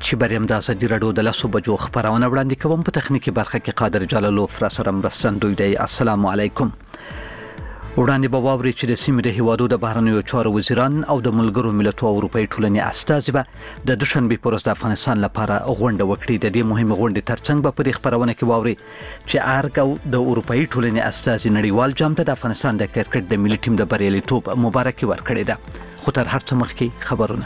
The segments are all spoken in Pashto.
چې بریم د ازادي راډیو د 10 بجو خبرونه وړاندې کوم په تخنیکی برخه کې قادر جلالو فراسره مرستندوی دی. السلام علیکم. وړاندې به واوري چې د سیمې د هیوادو د بهرنیو چارو وزیران او د ملګرو ملتونو اروپאי ټولنې استازي به د دوشنبه پر ورځ د افغانستان لپاره غونډه وکړي. د دې مهمه غونډې ترڅنګ به په دې خبرونه کې واوري چې ارګ او د اروپאי ټولنې استازي نړیوال جام ته د افغانستان د کرکټ د ملي ټیم د بریالیتوب مبارکي ورکړې ده. خو تر هر څه مخکې خبرونه.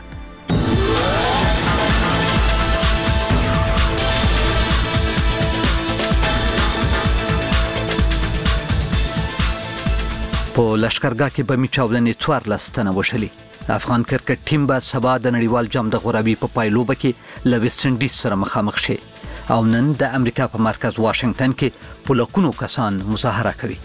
په لشکرګاه کې به می چاودنې 14 تنه وشلي. افغان کرکټ ټیم به سبا د نړیوال جام د غوراوي په پایلوبه کې له ویسټ انډیز سره مخامخ شي او نن د امریکا په مرکز واشنگټن کې په لکونو کسان مظاهره کوي.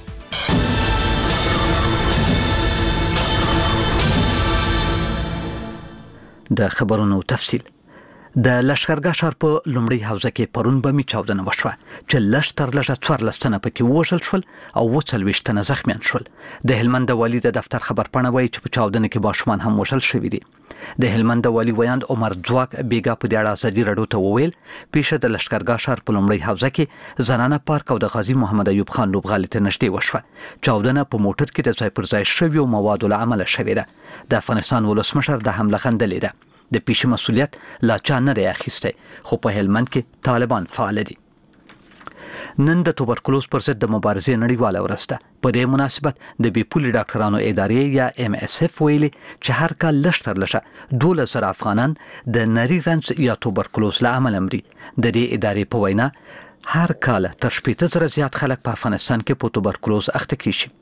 د خبرونو تفصیل. د لشکرګاه ښار په لومړی حوزه کې پرون به می چاودنه وشوه چې لږ تر لږه 14 تنه پکې ووژل شول او 40 تنه زخمیان شول. د هلمند والی د دفتر خبرپاڼه وایي چې په چاودنه کې ماشومان هم وژل شوي دي. د هلمند والی ویاند عمر ځواک بیګا په دې اړه ازادي راډیو ته وویل پیښه د لشکرګاه ښار په لومړی حوزه کې زنانه پارک او د غازی محمد ایوب خان لوبغالي ته نږدې وشوه. چاودنه په موټر کې د ځای پر ځای شویو موادو له امله شوې ده. د افغانستان ولسمشر د حمله غندلې ده. د پیښې مسؤلیت لا چا نه دی اخیستی خو په هلمند کې طالبان فعال دي. نن د توبرکلوز پر ضد د مبارزې نړیواله ورځ ده. په دې مناسبت د بیپولي ډاکټرانو ادارې یا MSF ویلي چې هر کال لږ تر لږه 12,000 افغانان د نری رنځ یا توبرکلوز له امله مري. د دې ادارې په وینا هر کال تر 15,000 زیات خلک په افغانستان کې په توبرکلوز اخته کیږي.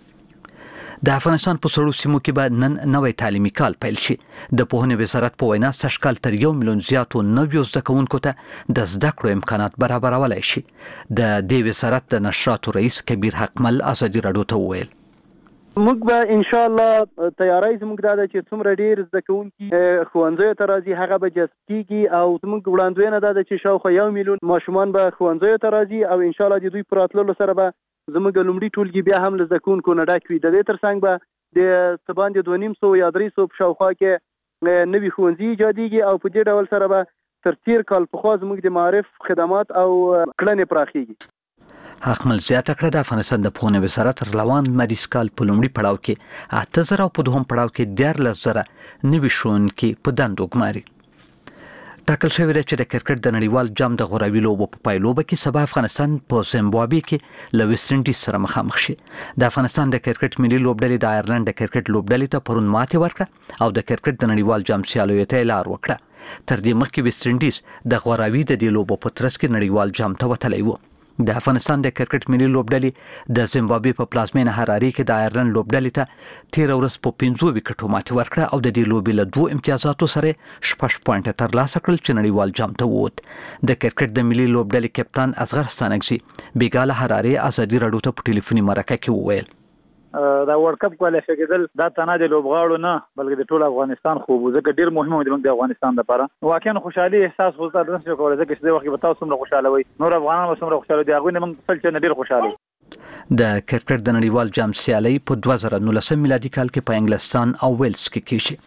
د افغانستان په سړو سیمو کې به نن نوې تعلیمي کال پیل شي. د پوهنې وزارت په وینا سږ کال تر 1 میلیون زیاتو نویو زده کوونکو ته د زده کړو امکانات برابرولای شي. د دې وزارت د نشراتو رئیس کبیر حقمل ازادي راډیو ته وویل موږ به ان شاء الله تیاری زموږ دا چې څومره ډیر زده کوونکي ښوونځیو ته راځي هغه به جذب کیږي او زموږ وړاندوینه دا چې شاوخوا 1 میلیون ماشومان به ښوونځیو ته راځي او ان شاء الله د دوی پر راتللو سره به زموږ لومړی ټولګي بیا هم له زده کوونکو نه ډک وي. د دې ترڅنګ به د څه باندې 250 یا 300 په شاوخوا کې نوي ښوونځي ایجادېږي او په دې ډول سره به تر تیر کال پخوا زموږ د معارف خدمات او کړنې پراخېږي. حقمل زیاته کړه د افغانستان د پوهنې وزارت روان مریض کال په لومړي پړاو کې 8,000 او په دوهم پړاو کې 13,000 نوي ښوونکي په دندو ګماري. ټاکل شوی دی چې د کرکټ د نړیوال جام د غوراوي لوبو په پایلوبه کې سبا افغانستان په زیمبابوې کې له ویسټ انډیز سره مخامخ شي. د افغانستان د کرکټ ملي لوبډلې د آیرلند د کرکټ لوبډلې ته پرون ماتې ورکړه او د کرکټ د نړیوال جام سیالیو ته لار وکړه. تر دې مخکې ویسټ انډیز د غوراوي د دې لوبو په ترڅ کې نړیوال جام ته وتلی و. د افغانستان د کرکټ ملي لوبډلې د زیمبابوې په پلازمینه هراري کې د آیرلند لوبډلې ته 13 ورځ په 15 وکټو ماتې ورکړه او د دې لوبې له 2 امتیازاتو سره 6 پوینټه ترلاسه کړل چې نړیوال جام ته ووت. د کرکټ د ملي لوبډلې کپتان اصغر ستانکزي بیګاله هراري ازادي راډیو ته په ټلیفوني مرکه کې وویل دا ورلد کپ کوالیفای کېدل دا تنه د لوبغاړو نه بلکې د ټول افغانستان خوب ځکه ډیر مهمه دی د افغانستان لپاره. واقعا خوشحالي احساس وځه د نشو کولای ځکه چې د وخت په تاسو سره خوشاله وي نور افغانان به سره خوشاله دي هغه نه موږ خپل چې ډیر خوشاله. د کرکټ د نړیوال جام سیالي په 2019 میلادي کال کې په انګلستان او ویلز کې کیږي.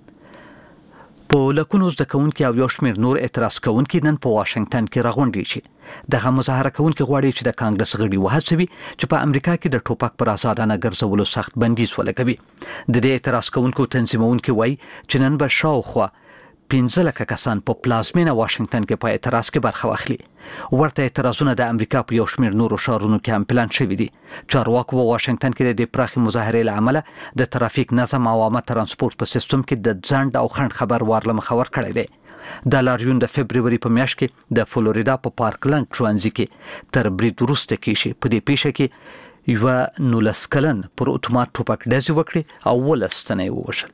په لکونو زده کوونکي او یو شمېر نور اعتراض کوونکي نن په واشنگټن کې راغونډي شي. دغه مظاهره کوونکي غواړي چې د کانګرس غړي وهڅوي چې په امریکا کې د ټوپک پر آزادانه ګرځولو سخت بندیز ولګوي. د دې اعتراض کوونکو تنظیمونکي وایي چې نن به شاوخوا 15,000 کسان په پلازمینه واشنگټن کې په اعتراض کې برخه واخلي. ورته اعتراضونه د امریکا په یو شمېر نورو ښارونو کې هم پلان شوي دي. چارواکو په واشنگټن کې د پراخي مظاهرې له امله د ترافیک نظم او عامه ترانسپورت په سیستم کې د ځنډ او خنډ خبر ورله مخور کړی دی. د لاریون د فبرवरी په میاشت کې د فلوریدا په پارکلند ټرانزي کې تر برید وروسته کې شي. په دې پیښه کې یو 19 کلن پر اتومات ټوپک ډزې وکړي او 12 تنه یې ووژل.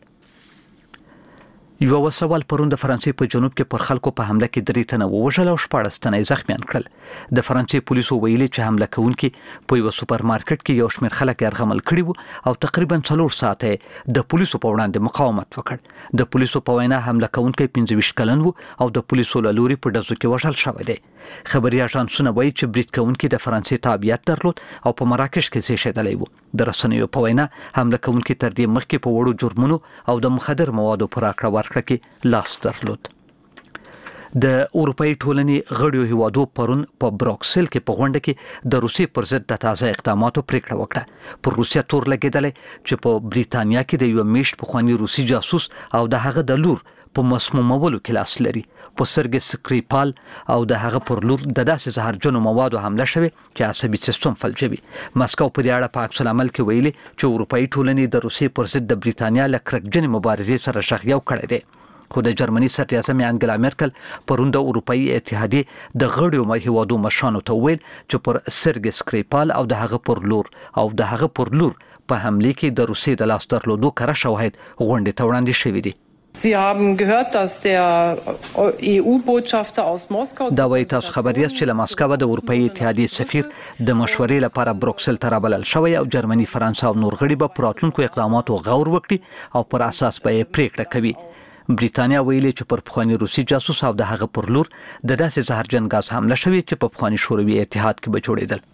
یو وسوال پرون د فرانسې په جنوب کې پر خلکو په حمله کې 3 تنه ووژل او 14 تنه زخمیان کړل. د فرانسې پولیسو ویلي چې حمله کوونکي په یو سوپر مارکټ کې یو شمېر خلک یرغمل کړي وو او تقریبا 4 ساعته د پولیسو په وړاندې مقاومت وکړ. د پولیسو په وینا حمله کوونکی 25 کلن وو او د پولیسو له لوري په ډزو کې وژل شوی دی. خبري اژانسونه وایي چې برید کوونکي د فرانسې تابعیت درلود او په مراکش کې زیږیدلی وو. د رسنیو په وینا حمله کوونکي تر دې مخکې په وړو جرمونو او د مخدر موادو په راکړه ورکړه کې لاس درلود. د اروپאי ټولنې غړیو هیوادو پرون په بروکسل کې په غونډه کې د روسیې پر ضد د تازه اقداماتو پریکړه وکړه. پر روسیا تور لګیدل چې په بریتانیا کې د یو میشت پخوانی روسي جاسوس او د هغه د لور په مسمومولو کې لاس لري. په سرګي سکریپال او د هغه پر لور د داسې زهرجنو موادو حمله شوه چې عصبي سیستم فلجوي. مسکو په دې اړه په عکس العمل کې ویلي چې اروپאי ټولنې د روسیې پر ضد د بریتانیا له کرکجنې مبارزې سره شغیو کړی دی. خو د جرمني صدراعظم انګلا مرکل پرون د اروپאי اتحادیې د غړیو هیوادو مشرانو ته ویل چې پر سرګي سکریپال او د هغه پر لور په حمله کې د روسیې د لاس درلودو کره شواهد غونډې ته وړاندې شوي دي. Sie haben gehört, dass der EU-Botschafter aus Moskau دا وایي تاسو خبر یاست چې له مسکو د اروپאי اتحادیې سفیر د مشورې لپاره بروکسل ته رابلل شوی او جرمني، فرانسه او نور غړي به پر راتلونکو اقداماتو غور وکړي او پر اساس به یې پریکړه کوي. بریتانیا ویلي چې پر پخوانی روسي جاسوس او د هغه پر لور د داسې زهرجن غاز حمله شوې چې په پخوانی شوروي اتحاد کې به جوړېدل.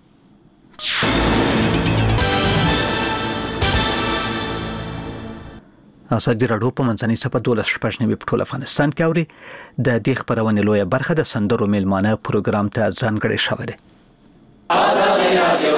ازادي راډیو په منځنۍ صفحه 12 په ټول افغانستان کې اوري. د دې خبرونې لویه برخه د سندرو میلمانه پروګرام ته ځانګړې شوې ده. ازادي راډیو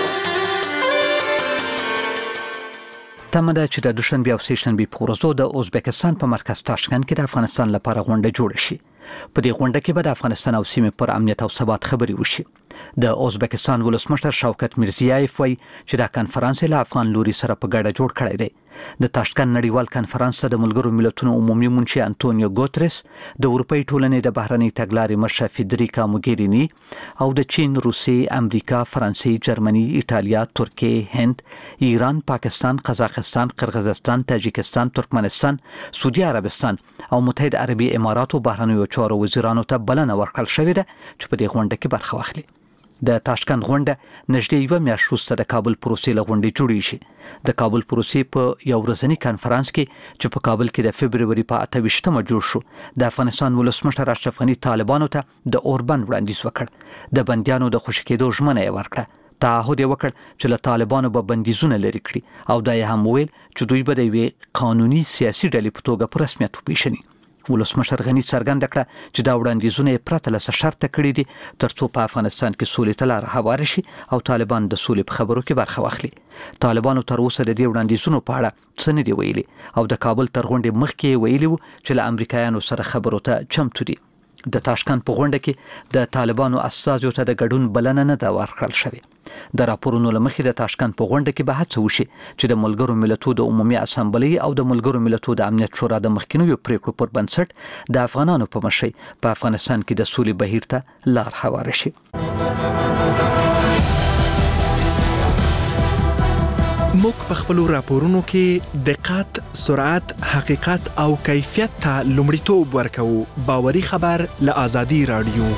تمه ده چې د دوشنبه او سهشنبه په ورځو د ازبکستان په مرکز تاشکند کې د افغانستان لپاره غونډه جوړه شي. په دې غونډه کې به د افغانستان او سیمې پر امنیت او ثبات خبرې وشي. د ازبکستان ولسمشر شوکت میرزیایف وایي چې دا کنفرانس له افغان لوري سره په ګډه جوړ کړی دی. د تاشکند نړیوال کنفرانس ته د ملګرو ملتونو عمومي منشي انټونیو ګوتریس، د اروپאי ټولنې د بهرنۍ تګلارې مشر فدریکا موګیرینی او د چین، روسیې، امریکا، فرانسې، جرمني، ایټالیا، ترکیه، هند، ایران، پاکستان، قزاقستان، قرغیزستان، تاجیکستان، ترکمنستان، سعودي عربستان او متحده عربي اماراتو بهرنیو چارو وزیرانو ته بلنه ورکړل شوې ده چې په دې غونډه کې برخه واخلي. د تاشکند غونډه نږدې یو میاشت وروسته د کابل پروسې له غونډې جوړې شي. د کابل پروسې په یو ورځني کانفرنس کې چې په کابل کې د فبرवरी په 28مه جوړ شو، د افغانستان ولسمشر اشرف غني طالبانو ته د اوربند وړاندیز وکړ. د بندیانو د خوشی کېدو ژمنه یې ورکړه. تعهد یې وکړ چې له طالبانو به بندیزونه لري کړي او دا یې هم ویل چې دوی به د یوې قانوني سیاسي ډلې په توګه په رسمیت وپیژني. ولسمشر غني څرګنده کړه چې دا وړاندیزونه یې پرته له شرط کړي دي ترڅو په افغانستان کې سولې ته لار هواره شي او طالبان د سولې په خبرو کې برخه واخلي. طالبانو تر اوسه د دې وړاندیزونو په اړه څه نه دی ویلي او د کابل تر غونډې مخکې ویلي وو چې له امریکایانو سره خبرو ته چمتو دي. د تاشکند په غونډه کې د طالبانو استازو ته د ګډون بلنه نه دا ورکړل شوې. د راپورونو لمخې د تاشکند په غونډه کې به هڅه وشي چې د ملګرو ملتونو د عمومي اسامبلې او د ملګرو ملتونو د امنیت شورا د مخکینیو پریکړو پر بنسټ د افغانانو په مشرۍ په افغانستان کې د سولې بهیر ته لار هواره شي. موږ په خپل راپورونو کې دقت، سرعت، حقیقت او کیفیت ته لومړیتوب ورکوو. باوري خبر له ازادي راډیو.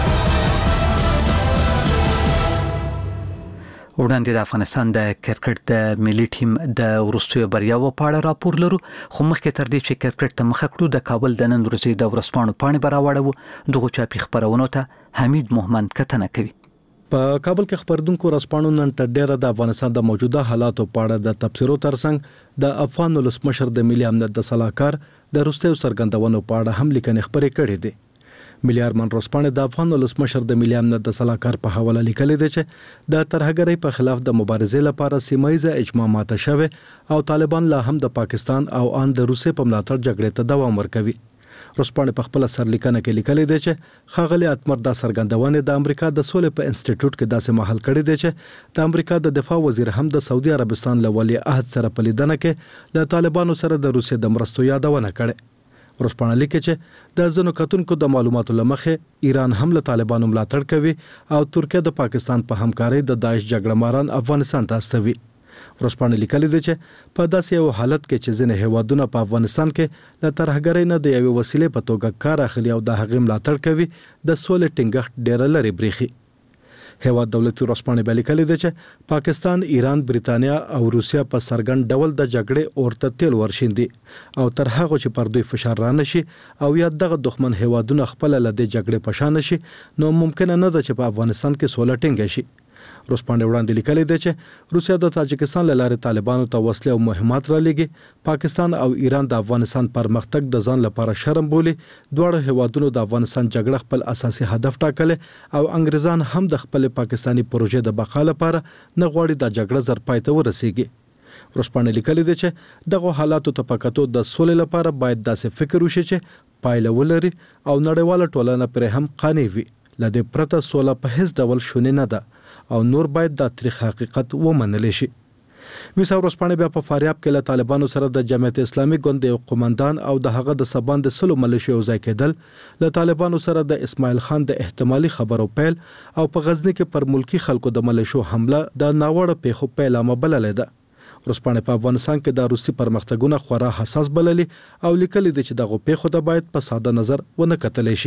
وړاندې د افغانستان د کرکټ د ملي ټیم د وروستیو بریاوو په اړه راپور لرو، خو مخکې تر دې چې کرکټ ته مخه کړو د کابل د نن ورځې د ورځپاڼو پاڼې به راوړو. دغه چاپي خبرونو ته حمید محمد کتنه کوي. په کابل کې خبردونکو ورځپاڼو نن ډېره د افغانستان د موجوده حالاتو په اړه د تبصرو ترڅنګ د افغان ولسمشر د ملي امنیت د صلاحکار د وروستیو څرګندونو په اړه هم لیکنې خبرې کړې دي. ملي ارمان ورځپاڼه د افغان ولسمشر د ملي امنیت د صلاحکار په حواله لیکلي دی چې د ترهګرۍ په خلاف د مبارزې لپاره سیمایي اجماع ماته شوه او طالبان لا هم د پاکستان او ان د روسیې په ملاتړ جګړې ته دوام ورکوي. ورځپاڼه په خپل سرلیکنه کې لیکلي دی چې ښاغلي اتمر د څرګندونې د امریکا د سولې په انسټیټیوټ کې داسې محل کړی دی چې د امریکا د دفاع وزیر هم د سعودي عربستان له ولی عهد سره په لیدنه کې له طالبانو سره د روسیې د مرستو یادونه کړې. ورځپاڼه لیکي چې د ځینو کتونکو د معلوماتو لمخې ایران هم له طالبانو ملاتړ کوي او ترکیه د پاکستان په همکارۍ د داعش جګړه ماران افغانستان ته استوي. ورځپاڼه لیکلي دی چې په داسې یو حالت کې چې ځینې هیوادونه په افغانستان کې له ترهګرۍ نه د یوې وسیلې په توګه کار اخلي او د هغې ملاتړ کوي، د سولې ټینګښت ډېره لرې برېښي. هیواد دولتي ورځپاڼې بیا لیکلي دی چې پاکستان، ایران، بریتانیا او روسیا په څرګند ډول د جګړې اورته تیل ورشیندي او تر هغه چې پر دوی فشار رانشي او یا دغه دښمن هیوادونه خپل له دې جګړې په شان شي نو ممکن نه ده چې په افغانستان کې سوله ټینګه شي. روسپانډ وړاندې لیکلي دی چې روسیا د تاجکستان له لارې طالبانو ته وسلې او مهمات را لېږي. پاکستان او ایران د افغانستان پرمختګ د ځان لپاره شرم بولي. دواړه هیوادونو د افغانستان جګړه خپل اساسي هدف ټاکلی او انګریزان هم د خپل پاکستانی پروژې د بقا لپاره نه غواړي د جګړه زر پای ته ورسیږي. روسپانډ لیکلي دی چې دغه حالاتو ته پکاتو د سولې لپاره باید داسې فکر وشي چې پایله ولري او نړیواله ټولنه پرې هم قانع وي. لدې پرته سوله په هیڅ ډول شونې نه ده او نور باید د تاریخ حقیقت ومنل شي. ویسا روسپانډ بیا په فاریاب کې له طالبانو سره د جمعیت اسلامي ګوند یو قومندان او د هغه د سبان د سلو ملیشو ځای کېدل له طالبانو سره د اسماعیل خان د احتمالي خبرو پیل او په غزنی کې پر ملکی خلکو د ملیشو حمله د ناوړه پیښو پیلامه بللې ده. روسپانډ په افغانستان کې د روسي پرمختګونه خورا حساس بللي او لیکلي دي چې دغه پیښو ته باید په ساده نظر ونه کتل شي.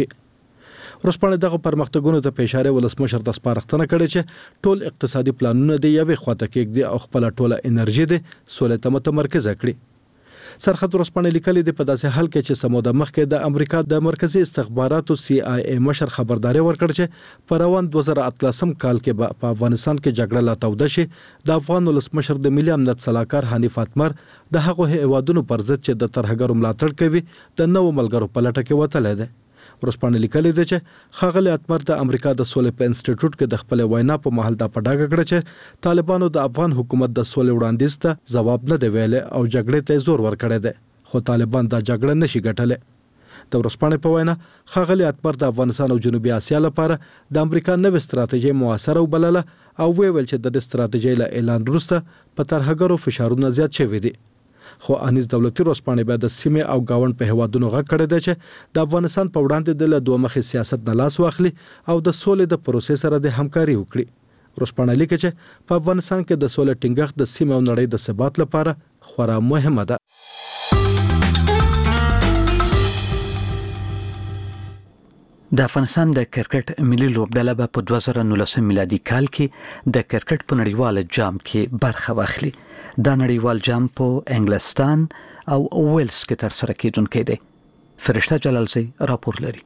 روسپانډ دغه پرمختګونو ته په اشاره ولسمشر د سپارښتنه کړې چې ټول اقتصادي پلانونه دی یوې خواته کېږدي او خپل ټوله انرژي دی سولې ته متمرکز کړي. سرحد روسپانډ لیکلي دی په داسې حال کې چې سموده مخکې د امریکا د مرکزی استخباراتو CIA مشر خبرداري ورکړ چې په روان 2013 کال کې په افغانستان کې جګړه لا توده شي. د افغان ولسمشر د ملي امنیت صلاحکار حنیف اتمر د هغو هیوادونو پر ضد چې د ترهګرو ملاتړ کوي د نوو ملګرو په لټه کې وتلی دی. روسپانډ لیکلي دی چې ښاغلی اتمر د امریکا د سولې په انسټیټیوټ کې د خپل وینا په مهال دا په ډاګه کړه چې طالبانو د افغان حکومت د سولې وړاندیز ته ځواب نه دی ویلی او جګړې ته زور ورکړی دی خو طالبان دا جګړه نشي ګټلی. د روسپانډ په وینا ښاغلی اتمر د افغانستان او جنوبي اسیا لپاره د امریکا نوې ستراتیژي موثره وبلله او ویل چې د دې ستراتیژۍ له اعلان وروسته په ترهګرو فشارونه زیات شوي دي. خو انیس دولتي روسپانډ بیا د سیمې او گاوند په هوادونو غږ کړی دی چې د افغانستان په وړاندې د دوه مخې سیاست نه لاس واخلي او د سولې د پروسې سره د همکاري وکړي. روسپانډ لیکي چې په افغانستان کې د سولې ټینګښت د سیمې او نړۍ د ثبات لپاره خورا مهمه ده. د افغانستان د کرکټ ملي لوبډله به په 2019 میلادي کال کې د کرکټ په نړیوال جام کې برخه واخلي. دا نړیوال جام په انګلستان او ویلز کې ترسره کیدونکی دی. فرشته جلالزی راپور لري.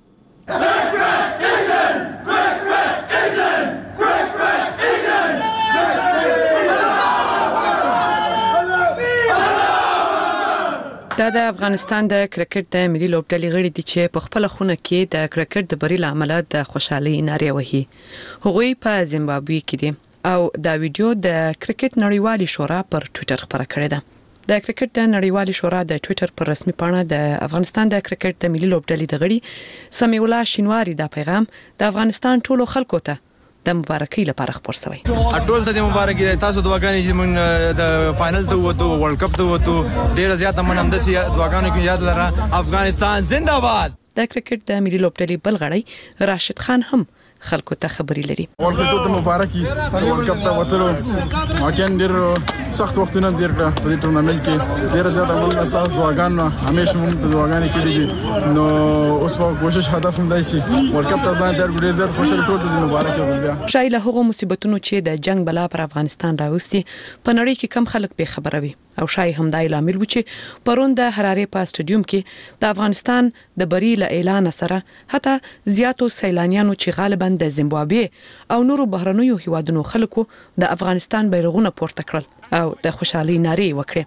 دا د افغانستان د کرکټ د ملي لوبډلې غړي دي چې په خپل خونه کې د کرکټ د بری لامل د خوشحالي ناره وهي. هغوی په زیمبابوې کې دي او دا ویډیو د کرکټ نړیوالې شورا پر ټوئیټر خبره کړې ده. د کرکټ د نړیوالې شورا د ټوئیټر پر رسمي پاڼه د افغانستان د کرکټ د ملي لوبډلې د غړي سمیع الله شینواری دا پیغام د افغانستان ټولو خلکو ته د مبارکۍ لپاره خبر شوی. ټول ته د مبارکۍ تاسو دعاګانې چې موږ د فائنل ته وته ورلد کپ ته وته ډیر زیات منم د دعاګانو کې یاد لره. افغانستان زنده باد. د کرکټ د ملي لوبډلې بل غړی راشد خان هم خلکو ته خبري لري. ورته ټول مبارکي ورلد کپ ته وته ماکن ډیر سخت وختونه تیر کړ په دې ټورنمنت کې ډیر زیات موږ اساس دعاګانو همیشه موږ ته دعاګانې کړې دي نو اوس په کوشش هدف هم دی چې ورلد کپ ته ځان تر ډیر زیات خوشاله ټول ته مبارکي زلبیا. شایله هغه مصیبتونو چې د جنگ بلا پر افغانستان راوستي په نړۍ کې کم خلک به خبره وي او شای هم دای لامل و چې پرون د حرارې په سټډیوم کې د افغانستان د بری له اعلان سره حتی زیاتو سیلانیانو چې غالبا د زیمبابوې او نورو بهرنیو هیوادونو خلکو د افغانستان بیرغونه پورته کړل او د خوشحالي نارې وکړې.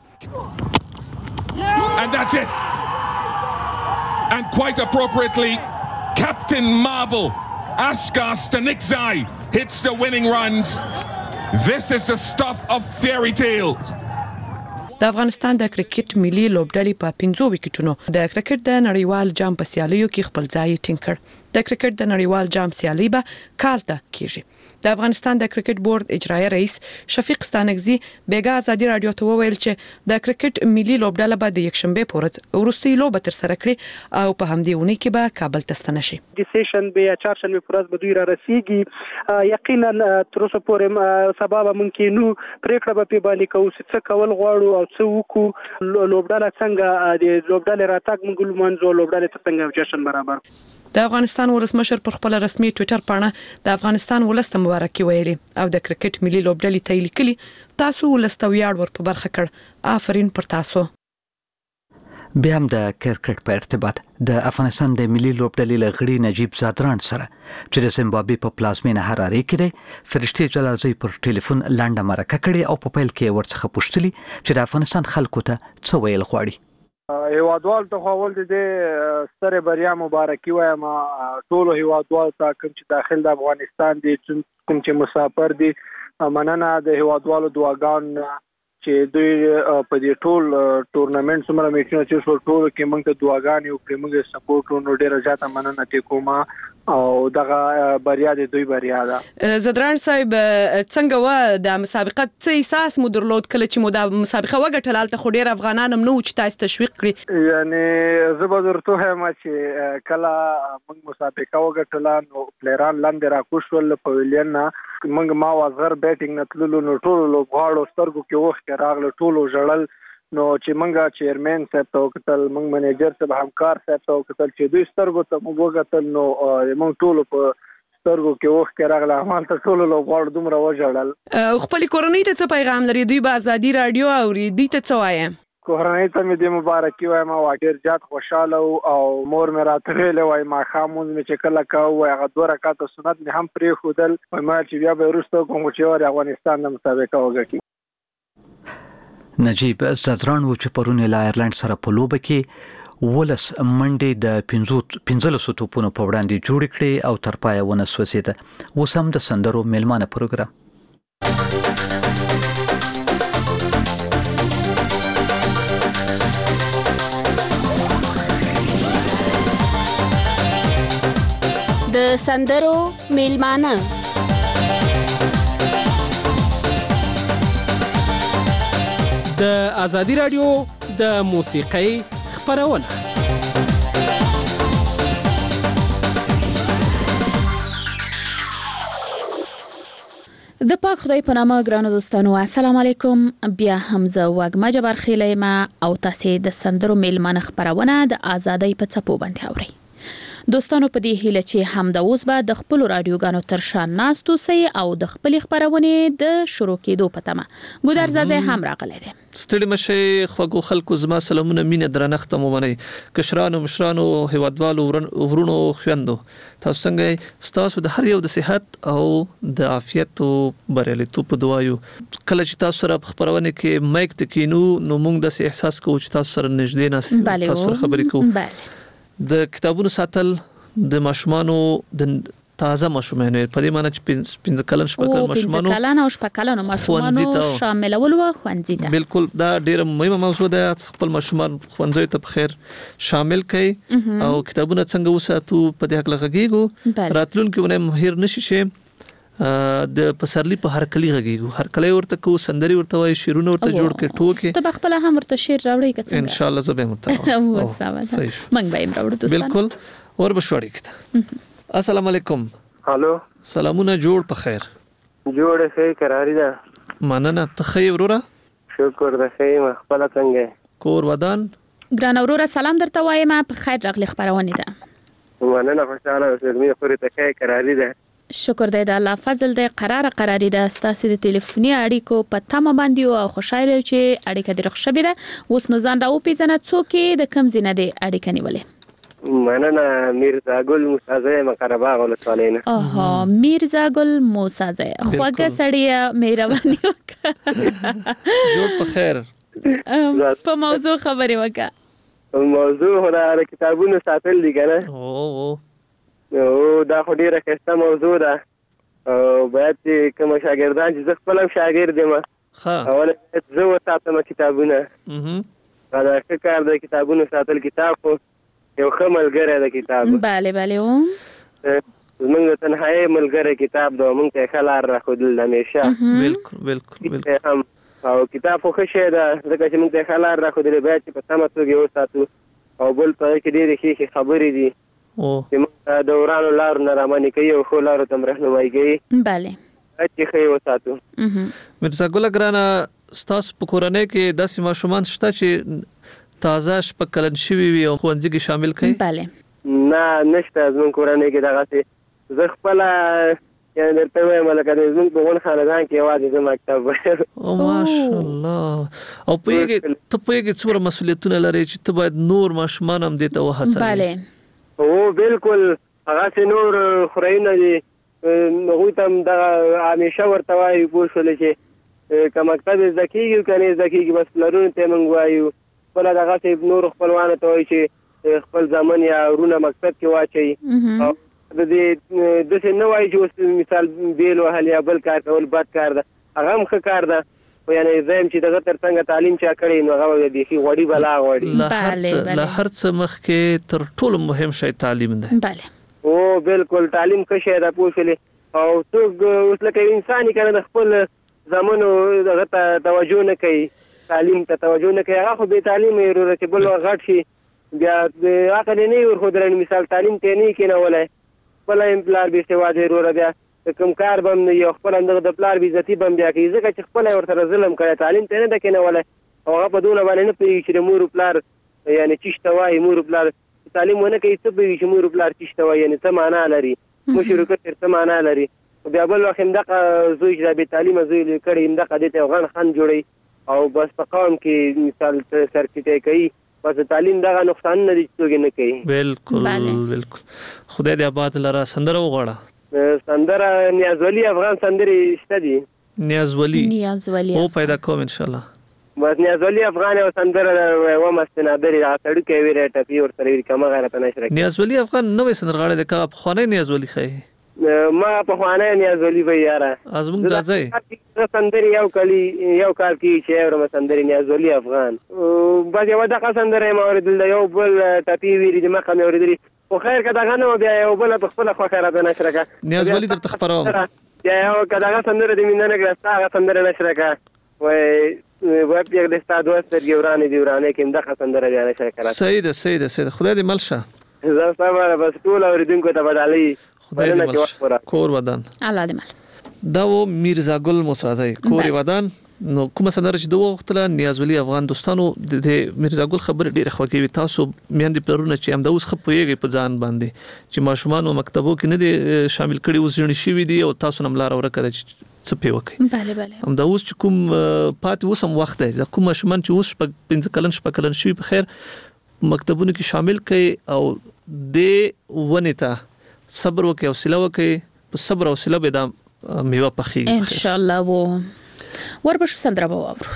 And that's it. And quite appropriately, Captain Marvel, Ashkar Stanikzai, hits the winning runs. This is the stuff of fairy tales. د افغانستان د کرکټ ملي لوبډلې په 15 وکټونو د کرکټ د نړیوال جام په سیالیو کې خپل ځای ټینګ کړ. د کرکټ د نړیوال جام سیالي به کال ته کیږي. د افغانستان د کرکټ بورډ اجرایی رئیس شفیق ستانکزی بیګا ازادي رادیو ته وویل چې د کرکټ ملي لوبډله به د یکشنبه په ورځ وروستي لوبه تر سره کړي او په همدې ونې کې به کابل ته ستنه شي. د سیشن به چهارشنبه په ورځ به دوی را رسیږي. یقینا تر اوسه پورې سبب ممکن نو پریکړه به په باندې کوو چې څه کول غواړو او څه وکړو. لوبډله څنګه د لوبډله راتګ موږ لمنځو لوبډله څنګه جشن برابر. د افغانستان ولسمشر پر خپل رسمي ټوئیټر پاڼه د افغانستان ولست مبارکي ویلي او د کرکټ ملي لوبډلې ته لیکلي تاسو ولست ویاړ ور په برخه کړ. آفرین پر تاسو. بیا هم د کرکټ په ارتباط د افغانستان د ملي لوبډلې لغړي نجیب زادران سره چې د زیمبابوې په پلازمینه حرارې کې دی فرشتي جلالزی پر ټلیفون لنډه مرکه کړې او په پیل کې ورڅخه پوښتلي چې د افغانستان خلکو ته څه ویل غواړي. هیوادوال ته خو ول دي ستره بریا مبارکي وایم ټول هیوادوال ته کوم چې داخل د افغانستان دي کوم چې مسافر دي مننه د هیوادوالو دعاګان چې دوی په دې ټول ټورنمنټ سمره میچونه چې ټول کې موږ ته دعاګانې او کې موږ سپورټ نو ډیره زیاته مننه کوم او دغه بریا د دوی بریا ده. زدران صاحب څنګه و د مسابقه څه احساس مو درلود کله چې مو د مسابقه وګټل ته خو ډیر افغانان هم نو چې تاسو تشویق کړی؟ یعنی زه به درته هم چې کله موږ مسابقه وګټل نو پلیران لاندې راکوشول په ویلین موږ ما وازغر بیټینګ نتللو نو ټول لوبغاړو سترګو کې وخت راغله ټولو جړل نو چې منګه چیرمن صاحب ته وکتل منګ منیجر صاحب همکار صاحب ته وکتل چې دوی سترګو ته موږ وکتل نو موږ ټول په سترګو کې وخت راغله عمل ته ټول لوبغاړو دومره وژړل. خپل کورنۍ ته څه پیغام لري دوی به ازادي رادیو اوري دوی ته څه وایي؟ کورنۍ ته مې د مبارکي وایم او ډیر زیات خوشاله او مور مې راته ویلې وای ما خاموز مې چې کله کاوه هغه 2 رکعات سنت مې هم پرې خودل ما چې بیا به وروسته کوم چې افغانستان د مسابقه وګټي. نجیب زادران و چې پرون له آیرلند سره په لوبه کې ولس منډې د 15 توپونو په وړاندې جوړ کړي او تر پایه ونه سوځیده. اوس هم د سندرو میلمانه پروګرام د سندرو میلمانه د ازادي رادیو د موسیقۍ خبرونه. د پاک خدای په نامه ګرانو دوستانو السلام علیکم. بیا حمزه وګما جبر خیلې ما او تاسو د سندرو میلمانه خبرونه د ازادۍ په څپو باندې اورئ. دوستانو په دې هیله چې هم د اوس به د خپل رادیوګانو تر شان ناستو سي او د خپل خبرونه د شروع کېدو په تمه ګودر زازه هم راغله دي. ستړي مشه خوګو خلکو زما سلامونه مینه درنښت مو منئ کشرانو مشرانو هیوادوالو ورونو خويندو تاسو څنګه تاسو د هر یو د صحت او د عافیت او بریالیتوب په دعایو کله چې تاسو سره خبرونه کې مایک تکینو نو موږ د احساس کوو چې تاسو سره نږدې ناست تاسو سره خبرې کوو. د کتابونو ساتل د ماشومانو د تازه ماشومان په دې معنی چې 15 کلن شپږ ماشومان 15 کلن او شپږ کلن ماشومان شاملول او خوندزي ته بالکل دا ډیره مهمه موضوع ده خپل ماشومان خوندزي ته بخیر شامل کړي او کتابونه څنګه وساتو په دې حق لغږیږو راتلونکي ونه مهیر نشي شي د پسرلی په هر کلی غږیږو هر کلی ورته کو سندري ورته وای شیرونه ورته جوړ کړي ټوکې ته خپل هم ورته شیر راوړی کڅنګ ان شاء الله زبې متو صحیح منګ به راوړو دوستان بالکل ور بشوړی کته السلام علیکم. هالو سلامونه جوړ په خیر جوړ خیر قراری ده مننه ته خیر وروره شکر ده خیر خپل څنګه کور ودان ګران وروره سلام درته وایم په خیر راغلی خبرونه ده مننه خوشاله اوسئ مې خوري ته خیر قراری ده شکر دی د الله فضل دی قراری ده ستاسو د ټلیفوني اړیکو په تمه باندې او خوشاله چې اړیکه د رخصبي ده اوس نو ځان راو پیژنه څوک د کم زینه دی اړیکه نیولې مننه میرزا ګل موسازه مقرباغ ولسوالینه میرزا ګل موسازه خوګه سړی مهرباني وکړه جوړ په خیر په موضوع خبرې وکړه موضوع هغه کتابونو ساتل دي کنه او دا خو ډیره ښه موضوع ده او باید چې کوم شاګردان چې زه خپل شاګرد یم اول زه وساتم کتابونه دا ښه کار دی کتابونه ساتل کتاب خو یو ښه ملګری دی کتاب بله زمونږ تنهایی ملګری کتاب دی موږ ته ښه لار راښودل بالکل بالکل او کتاب خو ښه شی ده ځکه چې موږ ته ښه لار راښودلی باید چې په سمه توګه وساتو او بل په کې ډېرې ښې خبرې دي چې موږ د ورانو لارو نه رامنې کوي او ښو لارو ته رهنمایي کوي بله چې ښه یې وساتو. مرزا ګله ګرانه ستاسو په کورنۍ کې داسې ماشومان شته چې تازه شپږ کلن شوي وي او ښوونځي کې شامل کړي؟ بله نه نشته زموږ کورنۍ کې دغسې زه خپله یعنی درته وایم لکه د زموږ په غون خاندان کې یوازې زه مکتب وایم. او ماشاءالله. او پوهېږې ته څومره مسؤلیتونه لرې چې ته باید نور ماشومان هم دې ته وهڅوې؟ بله. او بالکل هغسې نور خورایونه دي هغوی ته هم دغه همیشه ورته وایو پوه شولې چې که مکتب یې زده کېږي که نه یې زده کېږي بس پلرونو ته یې موږ وایو خپله دغسې نورو خپلوانو ته وایو چې خپل زامن یا وروڼه مکتب کې واچوي او د دې داسې نه وایي چې اوس مثال بیل وهل یا بل کار کول بد کار ده هغه هم ښه کار ده خو یعنې زه یم چې دغه تر څنګه تعلیم چا کړی نو هغه بیخي غوړي بلا غواړي. له هر څه مخکې تر ټولو مهم شی تعلیم دی. بله. او بالکل تعلیم ښه شی ده پوه شولې او څوک اوس لکه انسان یې که نه د خپل زامنو دغه ته توجه نه کوي تعلیم ته توجه نه کوي هغه خو بې تعلیمه یې وروره چې بل غټ شي بیا د عقل یې نه وي ورښودلی مثال تعلیم ته یې نه یې کېنولی خپله یې پلار بې سواده یې وروره بیا کوم کار به هم نه وي او خپله همدغه د پلار بې عزتي به هم بیا کوي ځکه چې خپله یې ورسره ظلم کړی تعلیم ته یې نه ده کېنولی او هغه په دونه باندې نه پوهېږي چې د مور و پلار یعنې چیش ته وایي مور و پلار تعلیم ونه کوي څه به وي چې مور و پلار چیش ته وایي یعنې څه معنا لري مشر وکړ څه معنا لري بیا بل وخت همدغه زوی چې دا بې تعلیمه زوی کړی همدغه دې ته یو غڼ خند جوړوي او بس په قوم کې مثال سرټیټی کوي بس تعلیم دغه نقصانونه دي چې څوک یې نه کوي. بالکل بالکل. خدای دې آباد لره. سندره وغواړه. سندره نیازولي افغان سندرې شته دي. نیازولي او پیدا کوم انشاءالله. بس نیازولي افغان یو سندره ومستې نادرې هغه سړوکی ویری ټپي ورسره وي کمغه راته نشره کوي. نیازولي افغان نوی سندرغاړی دی که پخوانی نیازولي ښایي؟ ما پخوانی نیازولي به یاره زموږ ځاځی سندرې یو کال کې چې اورم سندرې نیازولي افغان بس یوه دغه سندره یې ما اورېدل یو بل ټپي ویلي د مخه مې اورېدلي خو خیر که دغه نه وه بیا یو بله په خپله خوښه راته نشره کړه نیازولي درته خپروم بیا یو که دغه سندره د مینه نه کړه ستا هغه سندره نشره کړه وایي وپېږدې ستا دوه سترګې ورانې دي ورانې کې همدغه سندره بیا نشره کړه. صحیح ده خدای دې مل شه. زه صبره بس ټول اورېدونکو ته بدالۍ خدای دې مل شه. کور ودان الله دې مل. دا و میرزا ګل موسازی کور ودان. نو کومه سندره چې دوه وختله نیازولي افغان دوستانو د میرزا ګل خبره ډیره خوږه تاسو میاندې پلرونه چې هم د اوس خپويږي په ځان باندې چې ماشومان او مکتبو کې نه دي شامل کړي اوس ځنی شي دي او تاسو نم لار ورکړه چې څه پیوکي. بله هم د اوس چې کوم پات اوس هم وخت دی د کوم ماشومان چې اوس 15 کلن شي په خیر مکتبونو کې شامل کړي او د ونه ته صبر وکي او حوصله وکي په صبر او حوصله به د میوه پخېږي ان شاء الله. وو وربشو سندره به واورو.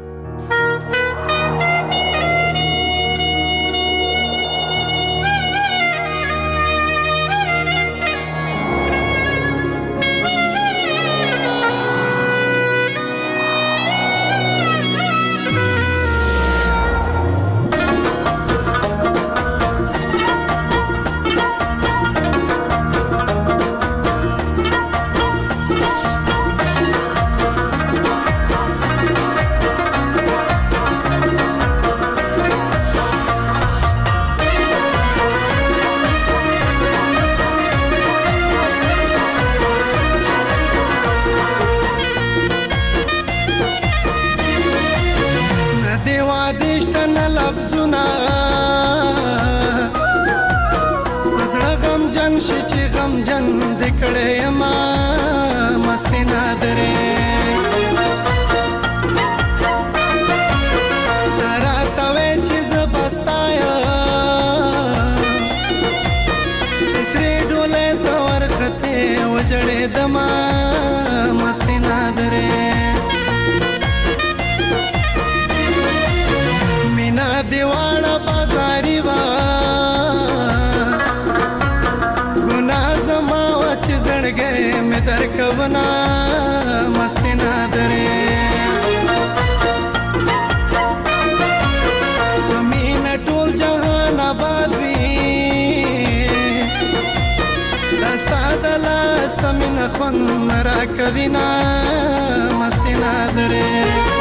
کبینا مستی نادره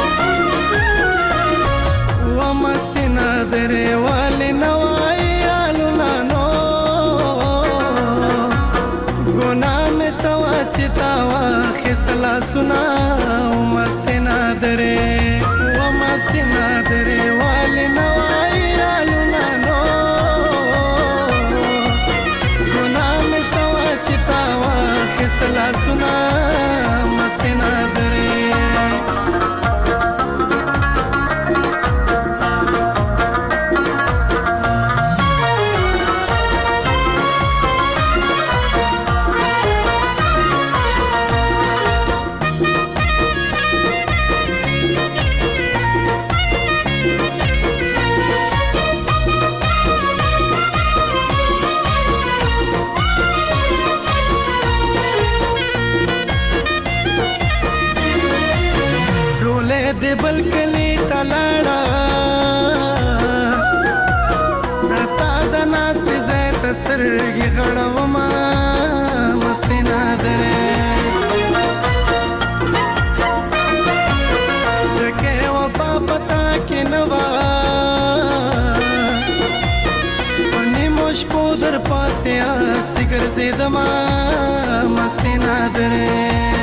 و مستی نادره والی نوائی آلو نانو گناہ میں سوا چتاوا خسلا سنا و مستی نادره والی نوائی آلو نانو گناہ میں سوا چتاوا خسلا سنا دې بل کلی تلاړه داستا د ناستې ځای ته سترګې غړومه مستې نادرې دکې وفا پتا کې نه وه په نیمو شپو در پاسې هسې ګرځېدمه مستې نادرې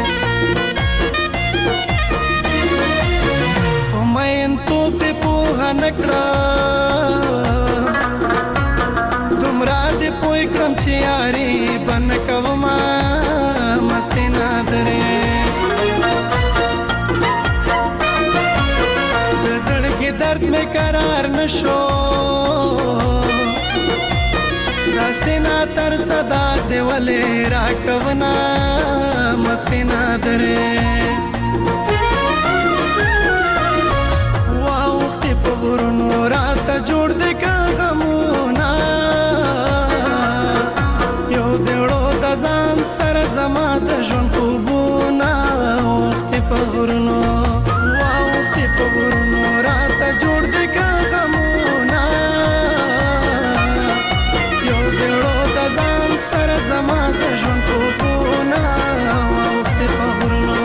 مین توب دې پوهه نه کړه دومره دې پوه کړم چې یاري به نه کومه مستې نادرې د زړګي درد مې قرار نه شو داسې ناتر صدا دې ولې راکوونه مستې نادرې ورونو راته جوړ دې کا غمونه یو دیړو د ځان سره زما د ژوند خوبونه وختې په ورونو وختې په ورونو راته جوړ دې کا غمونه یو دیړو د ځان سره زما د ژوند خوبونه وختې په ورونو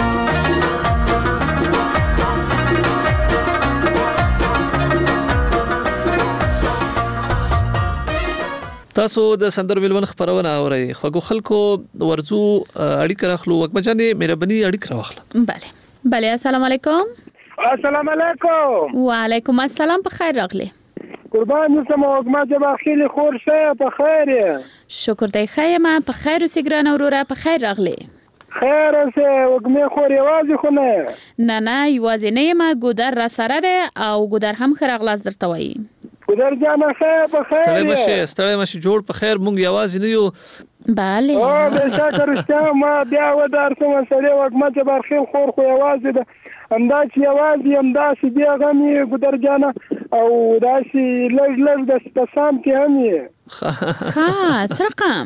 تاسو د سندر ملون خبرونه اورئ خوګو خلکو ورزو اړیکه راخلو وکمجانې مهرباني اړیکه راخله بله السلام علیکم السلام علیکم وعلیکم السلام په خیر راغلی قربان یوسم وګما جبا خیلی خور شه په خیر شکر دی خیمه په خیر اوسې ګران وروره په خیر راغلی خیر اوسه وګمه خور یوازې خو نه یوازې نه یم ګودر را سره ده او ګودر هم خراغلاس درته وایي ګودر جانه خیر په خیر ستړی مشه جوړ په خیر مونږ یوازې نه یو بله او به شکر شته ما بیا ودار سم سره وګما جبا خیر خور خو یوازې ده همدا چې یوازې همدا چې بیا غمي ګودر جانه او داسي لږ د سپسام کې هم ها څه رقم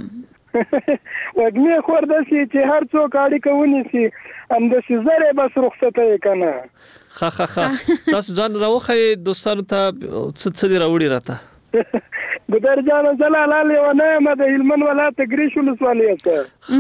وګمه خور داسي چې هر څوک اړیکه ونیسي هم د زره بس رخصته کنه تاسو ځان راوخی دوستانو ته څه دی راوړي راته ګودر جان زلاله لیونه ما د هلمن ولایت ګریشول سوالیته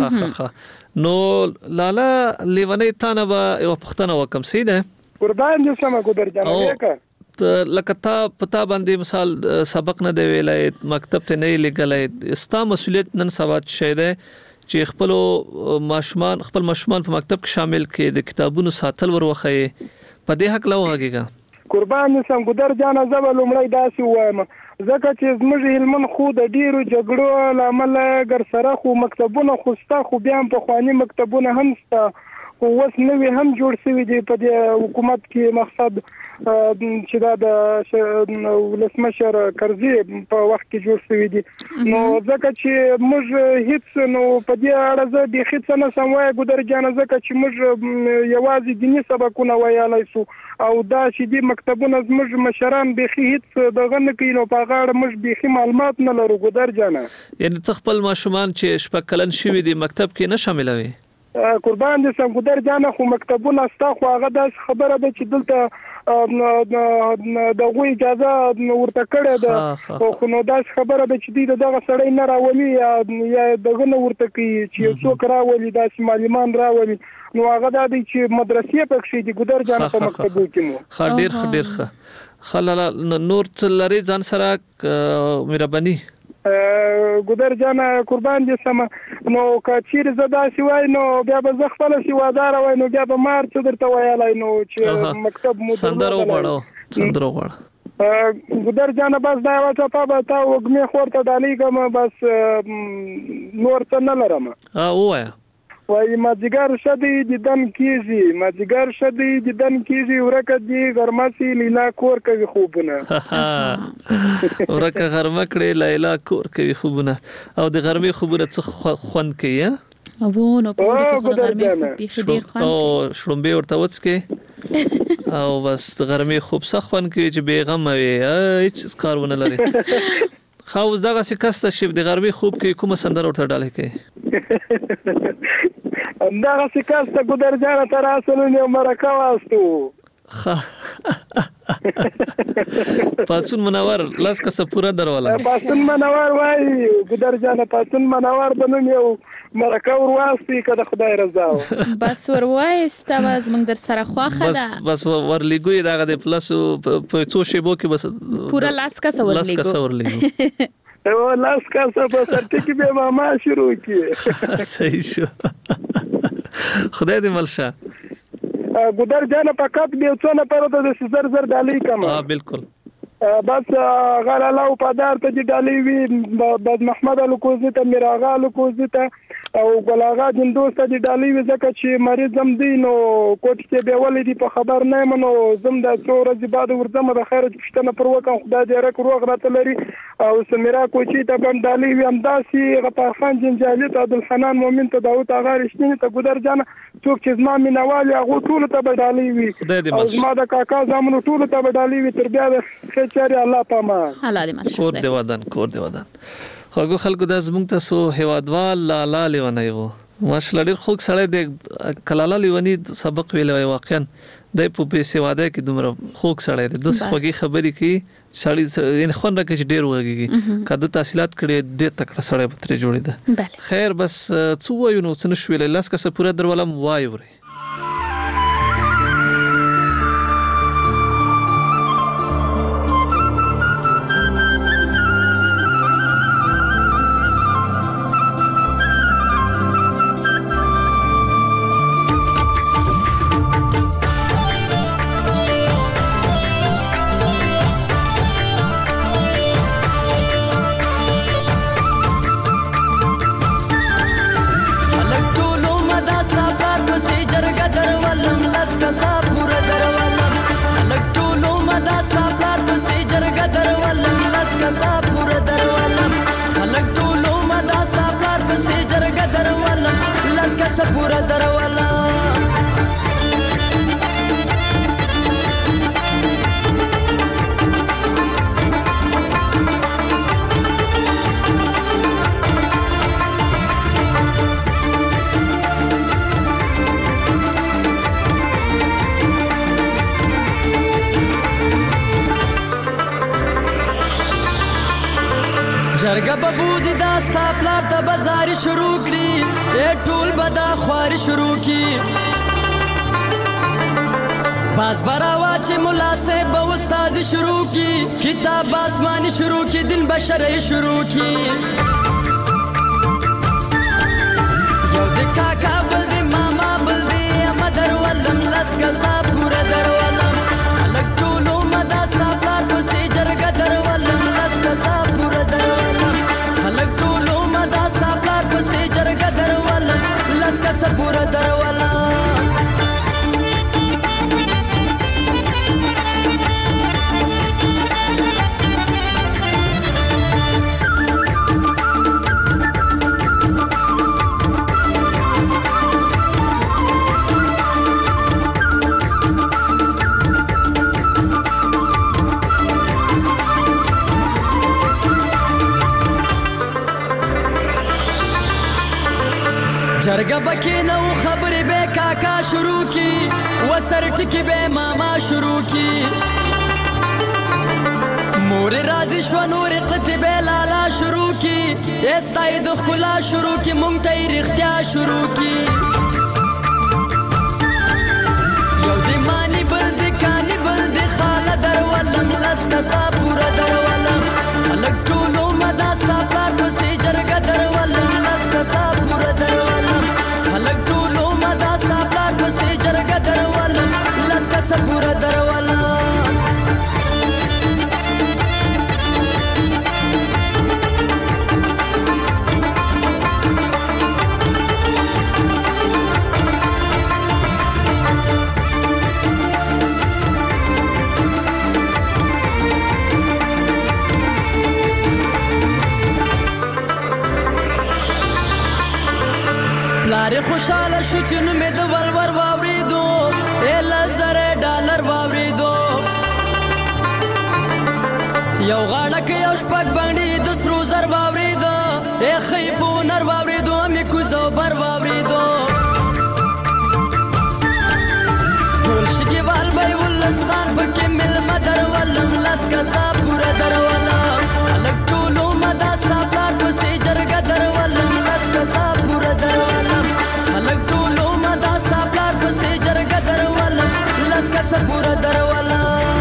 نو لالا لیونه تانه به یو پښتنه وکم سیده قربان دې سم ګودر جان وکړه لکه تا پتا باندې مثال سبق نه دی ویلای مکتب ته نه لګلای استا مسولیت نن سبا شه ده چې خپل ماشومان په مکتب کې شامل کې د کتابونو ساتل وروخه په دې حق لوهږي قربان سم ګودر جان زبل لمړی داسي وایم ځکه چې زموږ هلمن خو د ډیرو جګړو لامل ګر سره خو مکتبونه خوستا خو بیا په خواني مکتبونه هم ستا خو وس نوې هم جوړ شوی دی په حکومت کې مقصد چې دا د ولسمشر کرزي په وخت کې جوړ شوی دی نو ځکه چې موږ هیڅ نو په دې اړه زه د هیڅ نه سموي ګودر جان ځکه چې موږ یوازې دیني سبقونه ویلای شو او دا چې د مکتبونو زموږ مشران به هیڅ دغه نه کوي نو په غاړه موږ به معلومات نه لرو ګودر جان یعنی تخپل ماشومان چې شپکلن شوی دی مکتب کې نه شاملوي قربان دې سم ګودر جان خو مکتبونه ستا خو هغه د خبره ده چې دلته د غوي اجازه ورته کړه ده خو نو دا خبره ده چې دغه سړی نه راولي یا دغه نه ورته کوي چې څوک راولي دا معلمان راولي نو هغه د چې مدرسې پکې دي ګودر جان په مکتبو کې مو ډیر خلاله نور څلری ځان سره مهرباني ګودر جان قربان دې سم نو کچیر زدا سیوای نو بیا به زخپل سیوادار وای نو بیا به مار څه درته وایلای نو چې مکتب مو سندرو غواړو ګودر جان بس دا واچا په تا وګمه خورته دالي کوم بس نور څه نه لرم وایا وای ما جګر شدي ددن کیږي ورکه دي غرمسي لیلا کور کوي خوبونه ورکه غرمه کړي لیلا کور کوي خوبونه او د غرمې خوبونه څه خوند کوي نو په دې کې غرمې ډیر خوند او شړمبه ورته وڅکي او بس د غرمې خوب څه خوند کوي چې بیغم وي هیڅ کارونه لري خاوز دغه څه کسته چې د غربي خوب کې کومه سندره ورته ډاله کوي دغه څه کسته ګودر جان تر اصل نه مرکه واستو پاسون منور لاس کا سپورا درواله پاسون منور وای ګدر جان پاسون منور بنو یو مرکه ورواستي کده خدای رضا بس وروای استواز موږ در سره خواخه ده بس ورلیګوي دغه د پلس په څو شیبو کې بس پورا لاس کا ورلیګو لاس کا په سرټکی به ما شروع کی صحیح شو خدای دې ملشه ګدر جان په کپ دی څو نه پروت د زر ډالۍ کما بالکل بس غیر الله په دار ته ډالۍ وی بد محمد الکوزی ته میراغا الکوزی ته او ګلاغا جندوسته د ډالۍ وی ځکه چې مریض زم دین او کوټ کې به ولې دی په خبر نه منو زم د څو ورځې بعد ورځم د خیر پښتنه پر وکم خدای دې رک روغ راته لري او سمیرا کوچی ته بم ډالۍ وی امداسي غفارخان جنجالي ته عبدالحنان مومن ته داوود اغا رښتینی ته ګدر جان څوک چې زما مینوال هغه ټول ته ډالۍ وی او زما د کاکا زامنو ټول ته ډالۍ وی تر بیا چاري الله پاما الله دې ملشه کور دی ودان خو خلکو د زمونږ تاسو هوادوال لالا لیونی وو ماشاءالله ډېر خوږ سړی دی کلاله لیونی سبق ویلی واقعا د په پیسې واده کې دومره خوږ سړی دی داسې خوږې خبرې کوي سړی یعنې خوند راکوي چې ډېر وغږېږي که ده تحصیلات کړي ډېر تکړه سړی به ترې جوړېده خیر بس څه ووایو نو څه نه شو ویلی لاس کسه پوره درولم وایورئ پورا دروالا جرګه ببوزي دا ستا پلار ته بازار شروع کړي ټول بدا خواري شروع کی باز براوا چې مولا سے به استاد شروع کی کتاب آسمانی شروع کی دین بشری شروع کی یو د کاکا بل دی ماما بل دی مدر ولم لس کسا پورا در ولم خلق ټولو مدا ستا پلار پسې جرګه در ولم لس کسا پورا در ولم خلق ټولو مدا ستا پلار پسې جرګه در ولم لس کسا پورا در ولم جرګه بکې نو خبرې به کاکا شروع کی وسر ټکی به ماما شروع کی مور راضی شو نور قطبه لالا شروع کی استای د خلا شروع کی مونږ ته رښتیا شروع کی یو دی مانی بل دی کانی بل دی خاله در ولم لس کسا پورا در ولم خلق ټولو مدا ستا پلار پسې جرګه در ولم لس کسا پورا در ولم خلق ټولو مدا ستا پلار پسې جرګه در ولم لس کسا پورا در ولم پلار خوشاله شو چې نو مې د ولور واوریدو $1,000 واوریدو یو غاړه کې یو شپږ باندې د سرو زر واوریدو خې په نر واوریدو مې کوزو بر واوریدو ټول شګي وال به ول سره درواله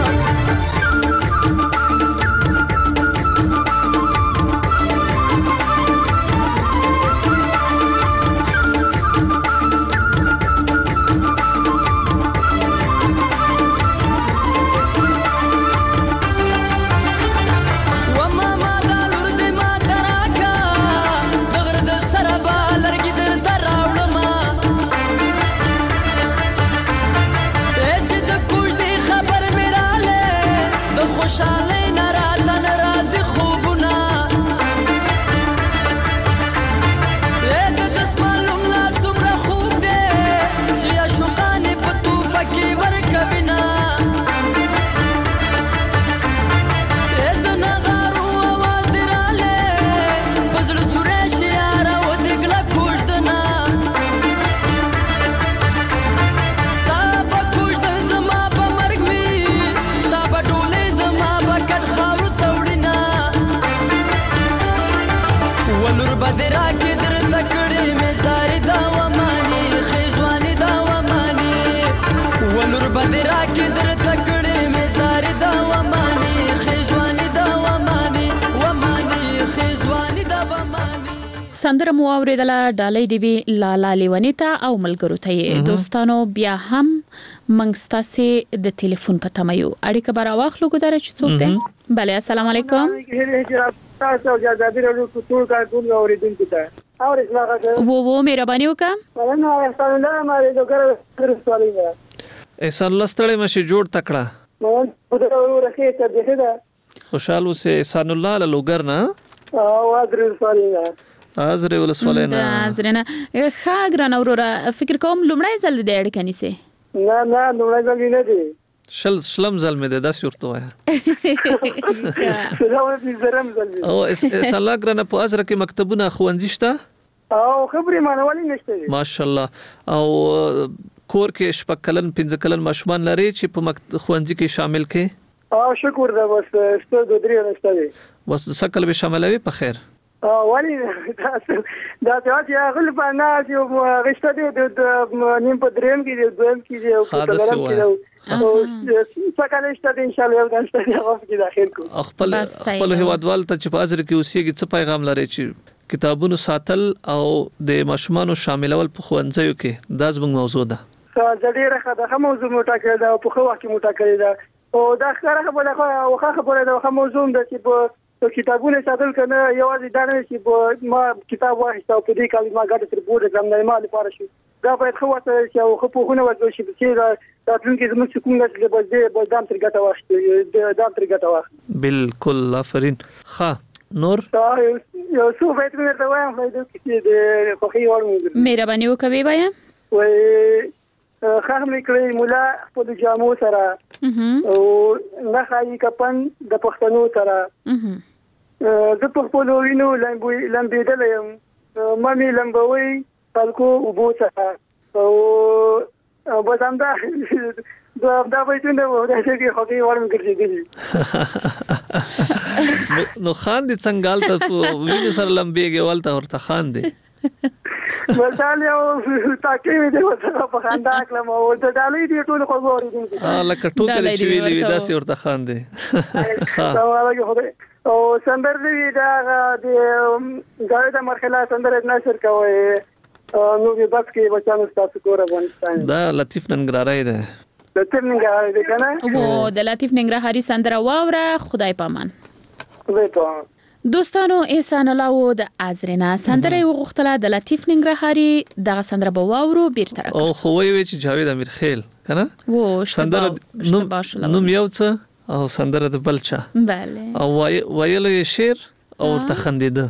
سندره مو اوریدله ډالۍ دی وی لالا لیونیتا او ملګرو ته دوستانو بیا هم منګستاسي د ټلیفون په تمایو اړیکه بار واخلو ګدار چې څوک دی بله السلام علیکم تاسو د ازادي راډیو ټول کارکون اوریدونکو ته اور اسلام وو مهرباني وکړه نو احسان الله ما دې وګړو سوالي احسان الله ستړي مشه جوړ تکړه نو په دغه ورخه ته دغه خوشاله اوسه احسان الله له لوګر نه او ادري سوالي ازره ولسوالینه ازرنه خاګران اورورا فکر کوم لمړی ځل د اړ کني سه نه لمړی ځل نه دی شلم ځل مې د صورت وای او اساله ګرانه په ازره کې مکتبونه خوندې شته او خبري مانولې نشته ماشاءالله او کور کې شپکلن 15 کلن ماشومان لري چې په خوندې کې شامل کې او شکر دا بس ستو د درې نشته بس سکل به شاملوي په خیر ولی دا چې غل په ناز یو غشته دی د نیم په دریم کې دی دویم کې دی او په دریم کې او څنګه نشته ان شاء الله یو غشته دی هغه کې داخل کو خپل هیوادوال ته چې په ازر کې اوسېږي څه پیغام لري چې کتابونو ساتل او د ماشومانو شاملول په خوندزیو کې دا زموږ موضوع ده ډیره ښه موضوع مټاکل دا په خو وخت مټاکل دا او دا ښه خبره ده موضوع ده چې په کتابونه ساتل کنه یوازې دا نه چې ما کتاب واخیسته او په دې کال ما ګټه تر بورډ ایگزام نه ما لپاره شي دا باید خو واسه چې او خو په خونه وځو چې چې دا تلونکي زموږ کوم نه به دام تر ګټه واخیسته دام تر ګټه واخیسته بالکل آفرین ښه نور یو څو بیت مې ته وایم چې د خوخي وړم مهرباني وکوي وایم وای خام لیکلي مولا په جامو سره او نه خایي کپن د پښتنو سره د پښتنو وینو لمبېدل یم مامي لمبوي خلکو وبو څخه او بزم دا وایته نو دا چې خوږی ورم ګرځېدلی نو خان دي څنګه ته وینو سره لمبېږي ولته ورته خان دي مثال یو تاکي دی ورته په خندا کلم او د ډالۍ دی ټول خو ورېدل لکه ټوکل چې ویلې ودا سي ورته خان دي او سندر دی دا د غاړه مرحله سندر نشر کوي نو به بس کې بچانو تاسو کور افغانستان دا لطیف ننګرهاری ده لطیف ننګرهاری ده کنه او د لطیف ننګرهاری سندره واوره خدای پامان دوستانو احسان الله و د ازرنا سندره وغختله د لطیف ننګرهاری دغه سندره به واورو بیرته او خو وی چې جاوید امیر خیل کنه و سندره نوم یو څه او سندره د بلچا بله او ویلو شعر او ورته خندیده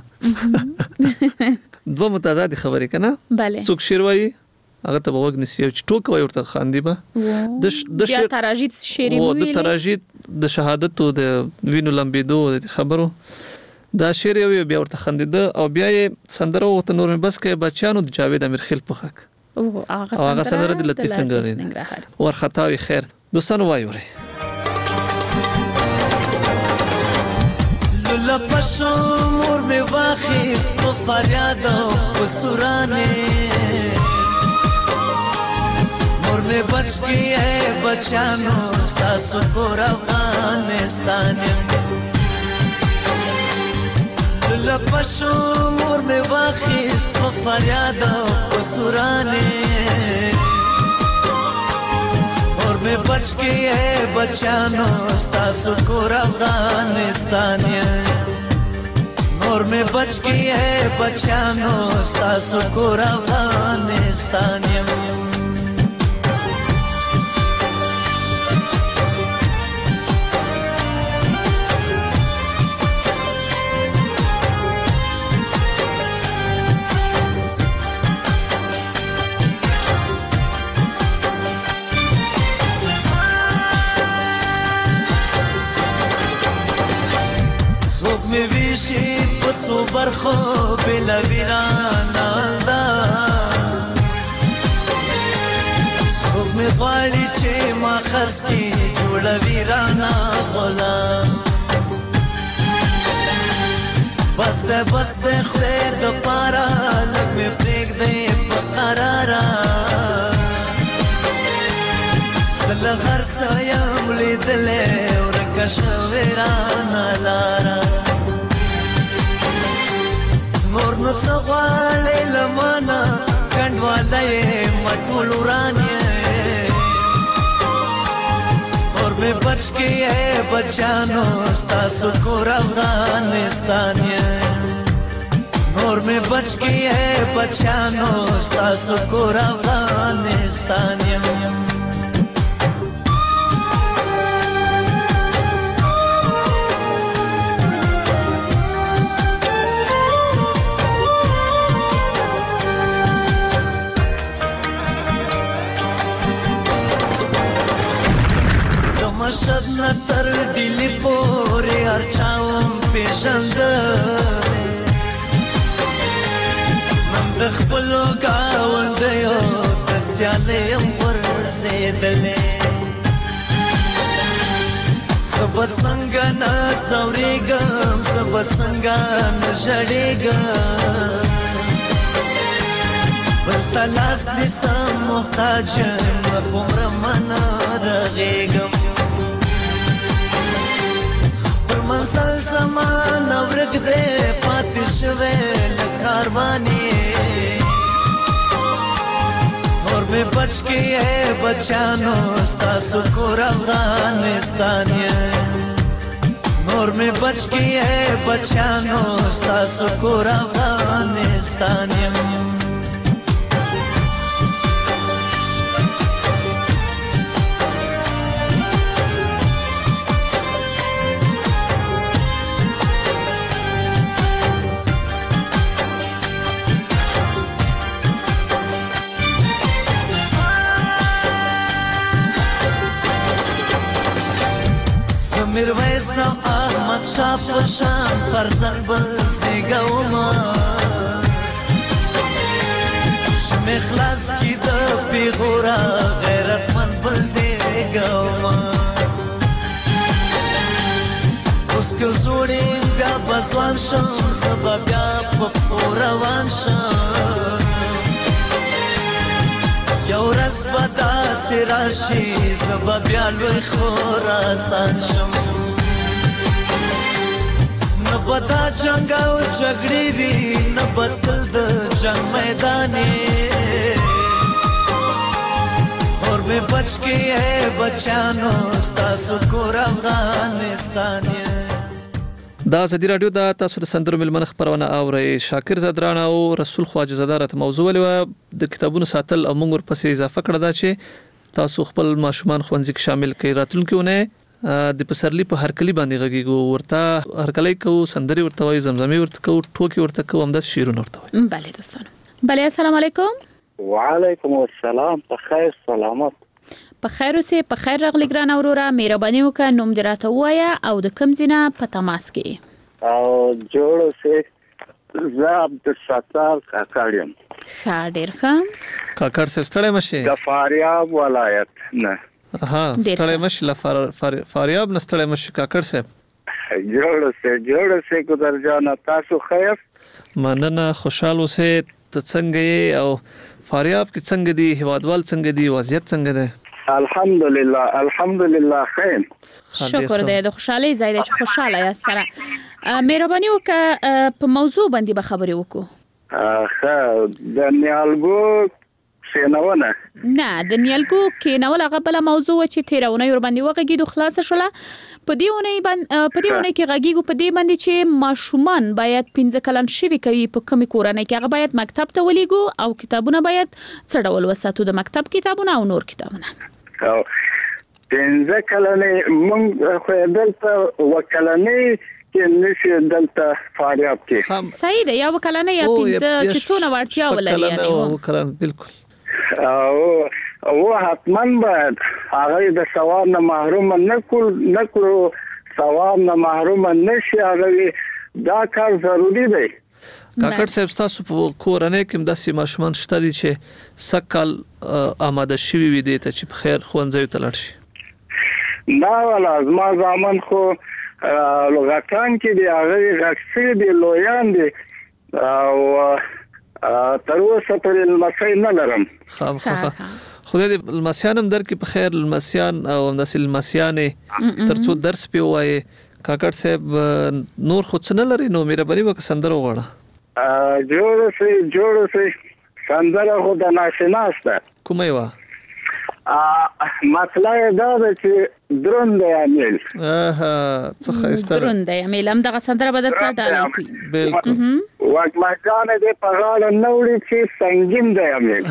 دوه متضاد خبرې کنه بله څوک شعر وایي هغه ته وګ نسی چې ټوک وای ورته خاندي به د شعر تراجید شعر ویل د تراجید د شهادت او د وینو لمبېدو د خبرو دا شعر یو بیا ورته خندیده او بیا یې سندره ورته نور بس کې بچانو د جاوید امیر خیل په حق او هغه سندره د لطیف ننګرهاری ورخطاوي خیر دوستانو وایوري لپسو مور می واخیست په فریاد او سورانه مور में बच के है बचानो तासु कोर अफगानिस्तान लपशो मोर में वाखिस्त फरियाद او सुराने और में बच के है बचानो तासु कोर अफगानिस्तान और में बच के है बचानो तासु कोर अफगानिस्तान में विशी पसो बरखो बिला वीराना दा सोब में غواړي چې ما خرڅ کی جوړ ویرانا غلام بسته خدای د پارا لګ مې پرېګ دې په قرارا سل هر سایم لیدلې ورکه شویرانا لارا نور نو سغواړې لمانا کندوالې مټول ورانې اور به بچ کې ہے بچانو تاسو کور افغانستان نور میں بچ کے ہے بچانو تاسو کور افغانستان مشد نتر دلی پوری ارچاوم پیشند من دخبلو گاوندیو تسیالیم ورسیدلی سب سنگا نزوریگم سب سنگا نشڑیگم بلتلاس نیسم محتاجم خمر من رغیگم منزل زمان ورک دے پاتش ویل کاروانی اور میں بچ کے ہے بچانو تاسو کور افغانستان اور میں بچ کے ہے بچانو تاسو کور افغانستان میرویس احمد شاه پشان فرزند بل زیگوما شم اخلاص کی د پیغورا غیرت من بل زیگوما اوس که زوړې بیا بزوان شم سبا بیا په روان شم یو ورځ به داسې راشي زه به بیا لوی خراسان شم نه به دا جنګ او جګړې وي نه به تل د جنګ میدانې اور مې بچ کې ہے بچانو ستاسو کور افغانستان دا ازادي رادیو دا تاسو د سندرو ملمنه خبرونه اورئ شاکر زادران او رسول خواجه زاده راته موضوع ولې د کتابونو ساتل او موږ ورپسې اضافه کړه دا چې تاسو خپل ماشومان ښوونځي کې شامل کړئ راتلونکيونه د پسرلی په هرکلی باندې غږیږو ورته هرکلی کو سندري ورته وای زمزمي ورته کو ټوکی ورته کو همدا شیرونه ورته وای بله دوستانو بله السلام علیکم وعلیکم السلام په خیر سلامت په خیر اوسې په خیر راغلی ګران اوروره مهرباني وکړه نوم دې راته ووایه او د کوم ځای نه په تماس کې او جوړ اوسې زه عبدالستار کاکړ یم ښه ډېر ښه کاکړ صاحب ستړی مشي د فاریاب ولایت نه ها ستړی مشي له فاریاب نه ستړی مشي کاکړ صاحب جوړ اوسې ګذر جان تاسو خیر مننه خوشاله اوسې ته څنګه یې او فاریاب کې څنګه دي هوادوال څنګه دي وضعیت څنګه ده الحمدلله خیر شکر دی د خوشحالي ځای دی چې خوشاله یاست سره مهرباني وکړه په موضوع باندې به خبرې وکړو د نیالګو کېنونه نه د نیالګو کېنول هغه بل موضوع چې تیرونه ور باندې وغږیدو خلاص شوله په دې ونه کې غږیږو په دې باندې چې ماشومان باید 15 کلن شوي کوي په کومي کورنۍ کې هغه باید مکتب ته ولېګو او کتابونه باید څه ډول وساتو د مکتب کتابونه او نور کتابونه 15 کلنې مونږ خو دلته وکلنې کې نشي دلته فاریاب کې صحیح دی یا وکلنې یا 15 چې څونه ورتیا ولري یعنی وکلنې بالکل او حتما باید هغه د ثواب نه محروم نکړو ثواب نه محروم نشي هغه دا کار ضروری دی کاکړ صاحب تاسو په کورنۍ کې داسې ماشومان شته دي چې سکل آماده شوي وي دي ته چې په خیر ښوونځیو ته لاړ شي دا ولا زما زامن خو لغتان کې دی هغه غږ دي لویان دي او تر اوسه پر المسای نه لرم خدای دې المسیانم در کې په خیر المسیان او همداسې المسیانې ترڅو درس پې ووایي کاکړ صاحب نور خو څه نه لري نو مهرباني وکړه سندره وغواړه جوړ سي سندره خو د ناشناسته کومه یوه مطلب دا ده چې دروند دی امیل څه ښایسته دروند دی امیل هم دغه سندره به درته ډالۍ کړي بالکل وږمکان دې په غاړه نه وړي چې سنګین دی امیل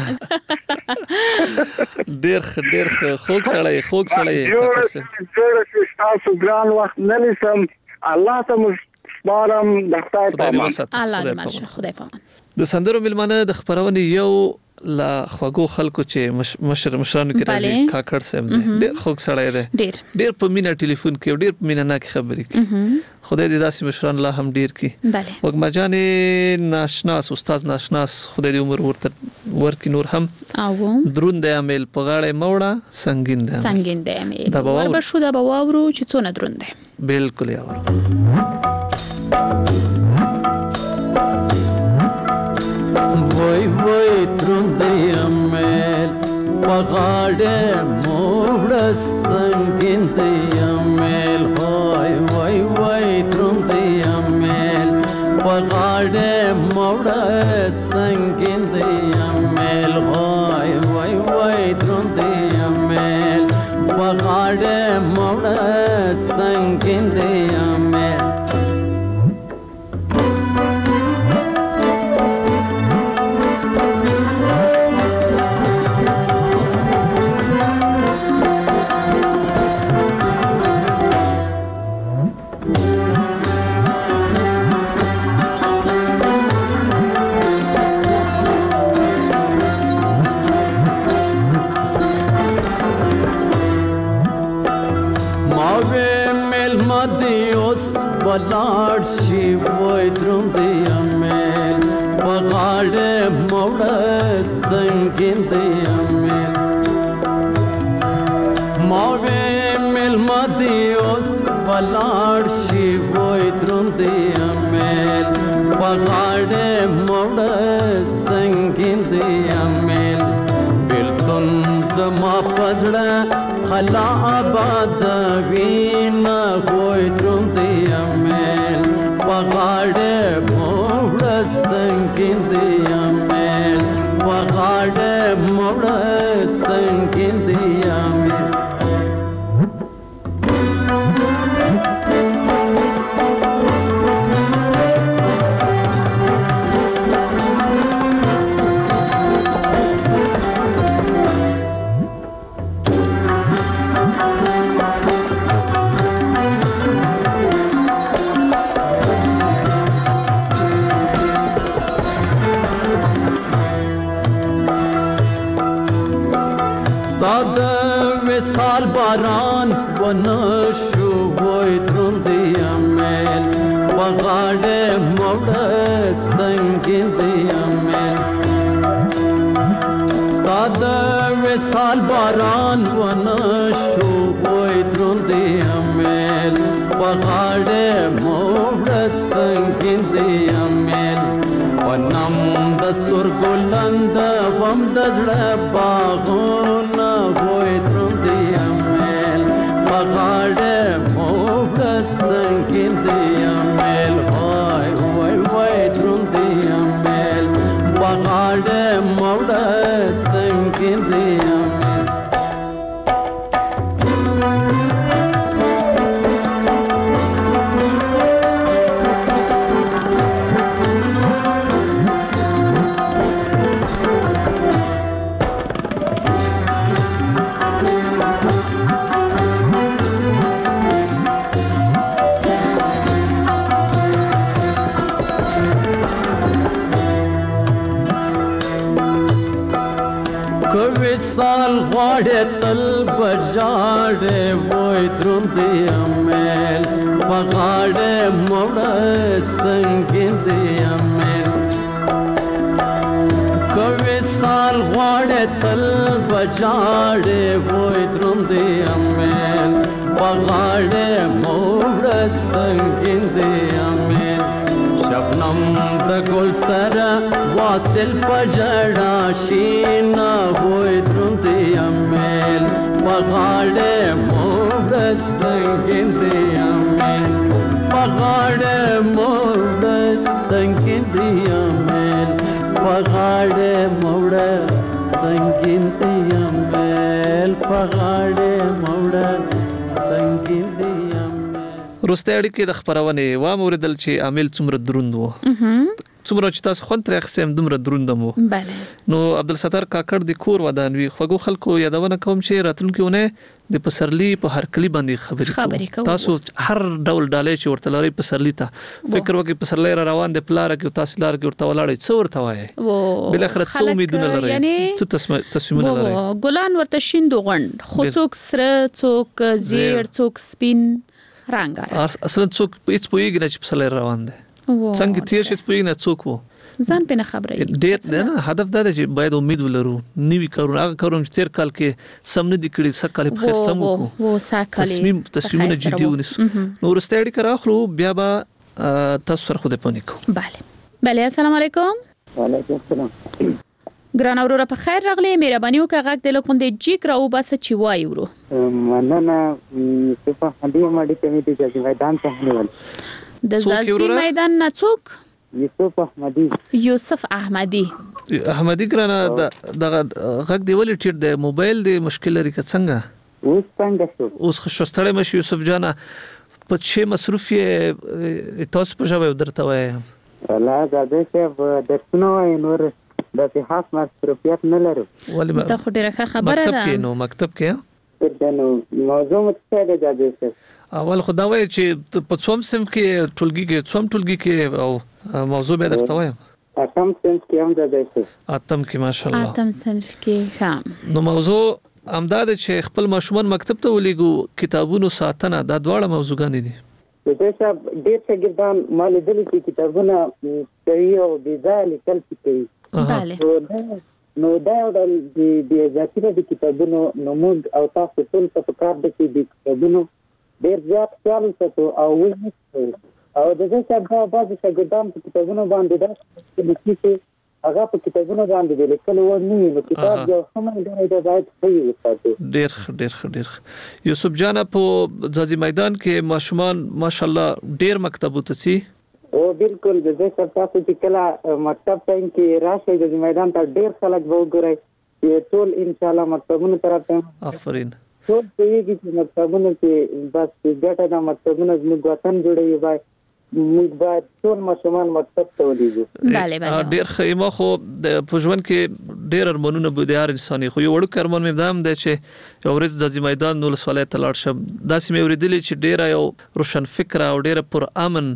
ډېر خوږ سړی جوړ شي تاسو ګران وخت نه لیسم الله ته مشبارم د خدای پامان الله دې ماشه خدای پامان د سندرو ملمانه د خبرونې یو لا خوږو خلکو چې مشرانو کې راځي کاکړ صاحب ډېر خوږ سړی دی ډېر په مینا ټلیفون کې ډېر په مینا نه خبرې کوي خدای دې داسې مشران لا هم ډېر کړي وږمجان ناشناس استاد ناشناس خدای دې عمر ورته ورکړي نور هم دروند دی امیل په غاړه موړه سنگین دی امیل ور بشو دا باورو چې څونه دروند دی بالکل یاورو وای تروندی امیل پغاړه موړه سنگین دی امیل وای تروندی امیل پغاړه موړه سنگین دی امیل وای تروندی امیل پغاړه موړه سنگین دی امیل ولاړ شي وای دروندی امیل پغاړه موړه سنگین دی امیل ماوې مل مدي اوس ولاړ شي وای دروندی امیل پغاړه موړه سنگین دی امیل بلتون زما پزړه خلا آباد وینا وای دروندی امیل پغاړه موړه سنگین دی امیل پغاړه موړه سنگین دی امیل وصال باران ونشو وای دروندی امیل پغاړه موړه سنگین دی امیل ستاد وصال باران ونشو وای دروندی امیل پغاړه موړه سنگین دی امیل ونم دستور ګل لاند وم دزړه باغونه وای ترندې امل پغاړه موږ څنګه دې امل وای وای وای ترندې امل پغاړه موږ څنګه دې سال غواړې تل بجاړې وای دروندې امل پغاړې موړه څنګه دې امل کوي سال غواړې تل بجاړې وای دروندې امل پغاړې موړه څنګه دې امل شبنم د ګل سره واصل پجړا شینا وای دروندې امل پغاړې موړه څنګه دې امل پغاړې موړه څنګه دې امل پغاړې موړه څنګه دې امل پغاړې موړه څنګه دې روسته اړیکې د خبرونه و موردل چې عامل څومره دروند وو څومره چې تاسو خون تر اخسم دومره دروندم وو بله نو عبدالستار کاکړ د کور ودانوي خوګو خلکو یادونه کوم چې راتلونکيونه د پسرلی په هر کلی باندې خبرې کوم تاسو هر ډول ډالې چې ورته لري پسرلی ته فکر وکي پسرلی را روان د پلار کې تحصیلدار کې ورته ولاړې څو ورته وایي بل اخر څو امیدونه لري څه تصمیمونه لري ګلان ورته شیندو غند خو څوک سره څوک زیړ څوک سپین رنگ اصلا څوک هیڅ پوهیږي نه چې پسرلی روان دی څنګه تیر شي پوهیږي نه څوک وو ځان په نه خبرې ډېر نه هدف دا دی چې باید امید ولرو نیوي کارونه هغه کارونه چې تیر کال کې سم نه دي کړي سکه په خیر سم وکړو تصمیمونه جدي ونیسو نو ورسته اړیکه راخلو بیا به تاسو سره خو دې پونې کو بله السلام علیکم وعلیکم السلام ګران اورور په خیر راغلی مهرباني وکړه غږ د لکوندې جیک راو بس چې وای ورو مننه په هدي ماډي کمیټې چې میدان ته نیول د زازي میدان نه څوک یوسف احمدی ګرانه دغه غږ دی ولې ټیټ د موبایل د مشکل لري که څنګه اوس خوشستړی مشه یوسف جانا په څه مصروف یې تاسو په ژبه درته وایم الله زده چې درسونه وای نور د صحت مصروفیت نه لرو ولې ته خو ډیره خبره ده مکتب کې نو موضوع متفاده ده اول خدای چې په څوم سم کې ټولګي کې څوم ټولګي کې او موضوع به درته وایم اتم صنف کې هم ده اتم کې ماشاءالله اتم صنف کې ښه نو موضوع امداد چې خپل ماشومان مکتب ته ولېګو کتابونو ساتنه دا دواړه موضوعګان دي د صاحب ډېر شاګردان مال دي چې کتابونه کوي او د ځای لیکل کوي بله نو دا د ذاتي د کتابونو نمود او تاسو ټول په کار د کتابونو ډېر زیات خیال ساتو او وځي او د دې څخه بعض شاګردان په کتابونو باندې دا چې هغه په کتابونو باندې لیکل و نه نو کتاب یو هم دا باید صحیح وساتو ډېر یوسف جان په ځاځي میدان کې ماشومان ماشاءالله ډېر مکتبو ته سي او بالکل د دې څخه تاسو چې کله مکتب ته کې راشي د میدان ته ډېر خلک وګورئ چې ټول ان شاء الله مکتبونو طرف ته آفرین ټول دې چې مکتبونو کې بس ګټه د مکتبونو زموږ وطن جوړوي وای موږ باید ټول ماشومان مکتب ته ولېږو ډېر خیمه خو د پښون کې ډېر ارمانونه به د هر انساني خو یو وړو ارمان مې دام دی چې یو ورځ د میدان نو ولسوالۍ ته لاړ شم داسې مې اورېدلې چې ډېر یو روشن فکر او ډېر پر امن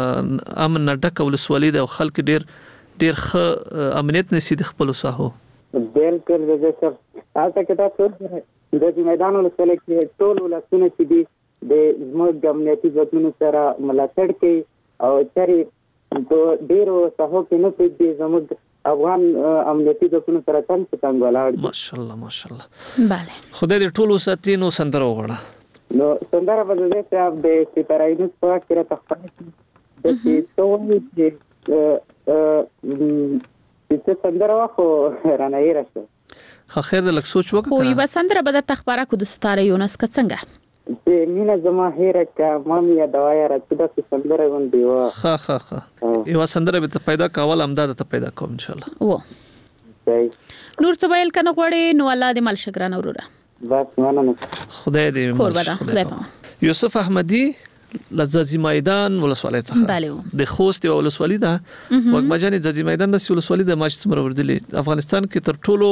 ډک ولسوالۍ ده او خلک ډېر ښه امنیت نشي د خپل ساحو بالکل د دې څخه تاسو کې تاسو د میدان ولسوالۍ کې ټول ولسونه چې دي د زموږ امنیتي ځواکونو سره ملاتړ کوي او چاري په ډیرو ساحو کې نه پېږي زموږ افغان امنیتي ځواکونو سره څنګه ولاړ ماشاءالله bale خدای دې ټول وساتینو سندره وغواړه نو سندره به دې چې د ستراینس په کې راځي د چې چې سندره واخو رانه یې راشه خیر د لک سوچ وکړه خو یو سندره به د تخبره کو د ستاره یونس کا څنګه چې مینا زما هیره کا مامي دوايا راځي د سندره باندې وا یو سندره به پیدا کول امداد ته پیدا کوم ان شاء الله و نور څه ویل کنه غوړې نو الله دې مل شکران اوره بس مننه خدای دې خدای یوسف احمدی لزازی میدان ولسوالۍ څخه د خوست ولسوالۍ ده وګمجانې زازی میدان د ولسوالۍ د ماش څمر وردلې افغانستان کې تر ټولو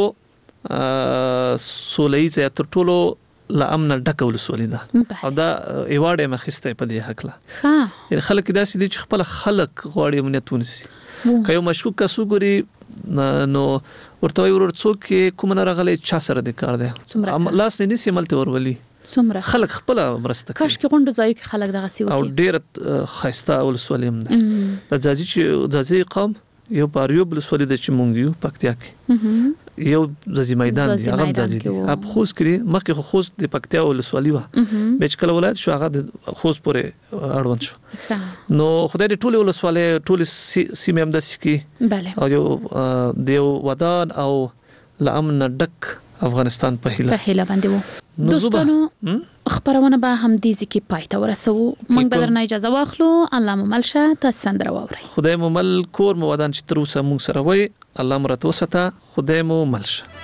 سولې یا تر ټولو لا امن ډکه ولسوالۍ ده او دا ایوارډ یې مخسته په دې حق لا خلک دا سې چې خپل خلک غواړي امنیتونه سي کایو مشکوک کسو ګوري نو ورته ورور څوک کوم نه راغلی چا سره د کار دی لاس نه نسی ملته ورولي څومره خلک خپل مرسته کوي کاش کې غونډه ځای کې خلک دغه سی وکړي او ډیر خيسته ولسوالۍ هم ده د ځاځي قوم یو باریوب ولسوالۍ د چمونګیو پکتیا کې یو ځاځي میدان دی هغه ځاځي دی اپ خوست کړي مخکې خوست د پکتیا ولسوالۍ و بچکل ولایت شو هغه د خوست پورې اړوند شو نو خدای دې ټول ولسوالۍ ټول سیمه هم د سکی او یو دیو ودان او لامن ډک افغانستان په هیله باندې وو دوستانو خبرونه به هم دې ځکه پایته ورسو موږ به درنه اجازه واخلو الله مملشه تاسو سندره واوري خدای مو مل کور مو ودان چې تر اوسه موږ سره وای الله مرته وسته خدای مو ملشه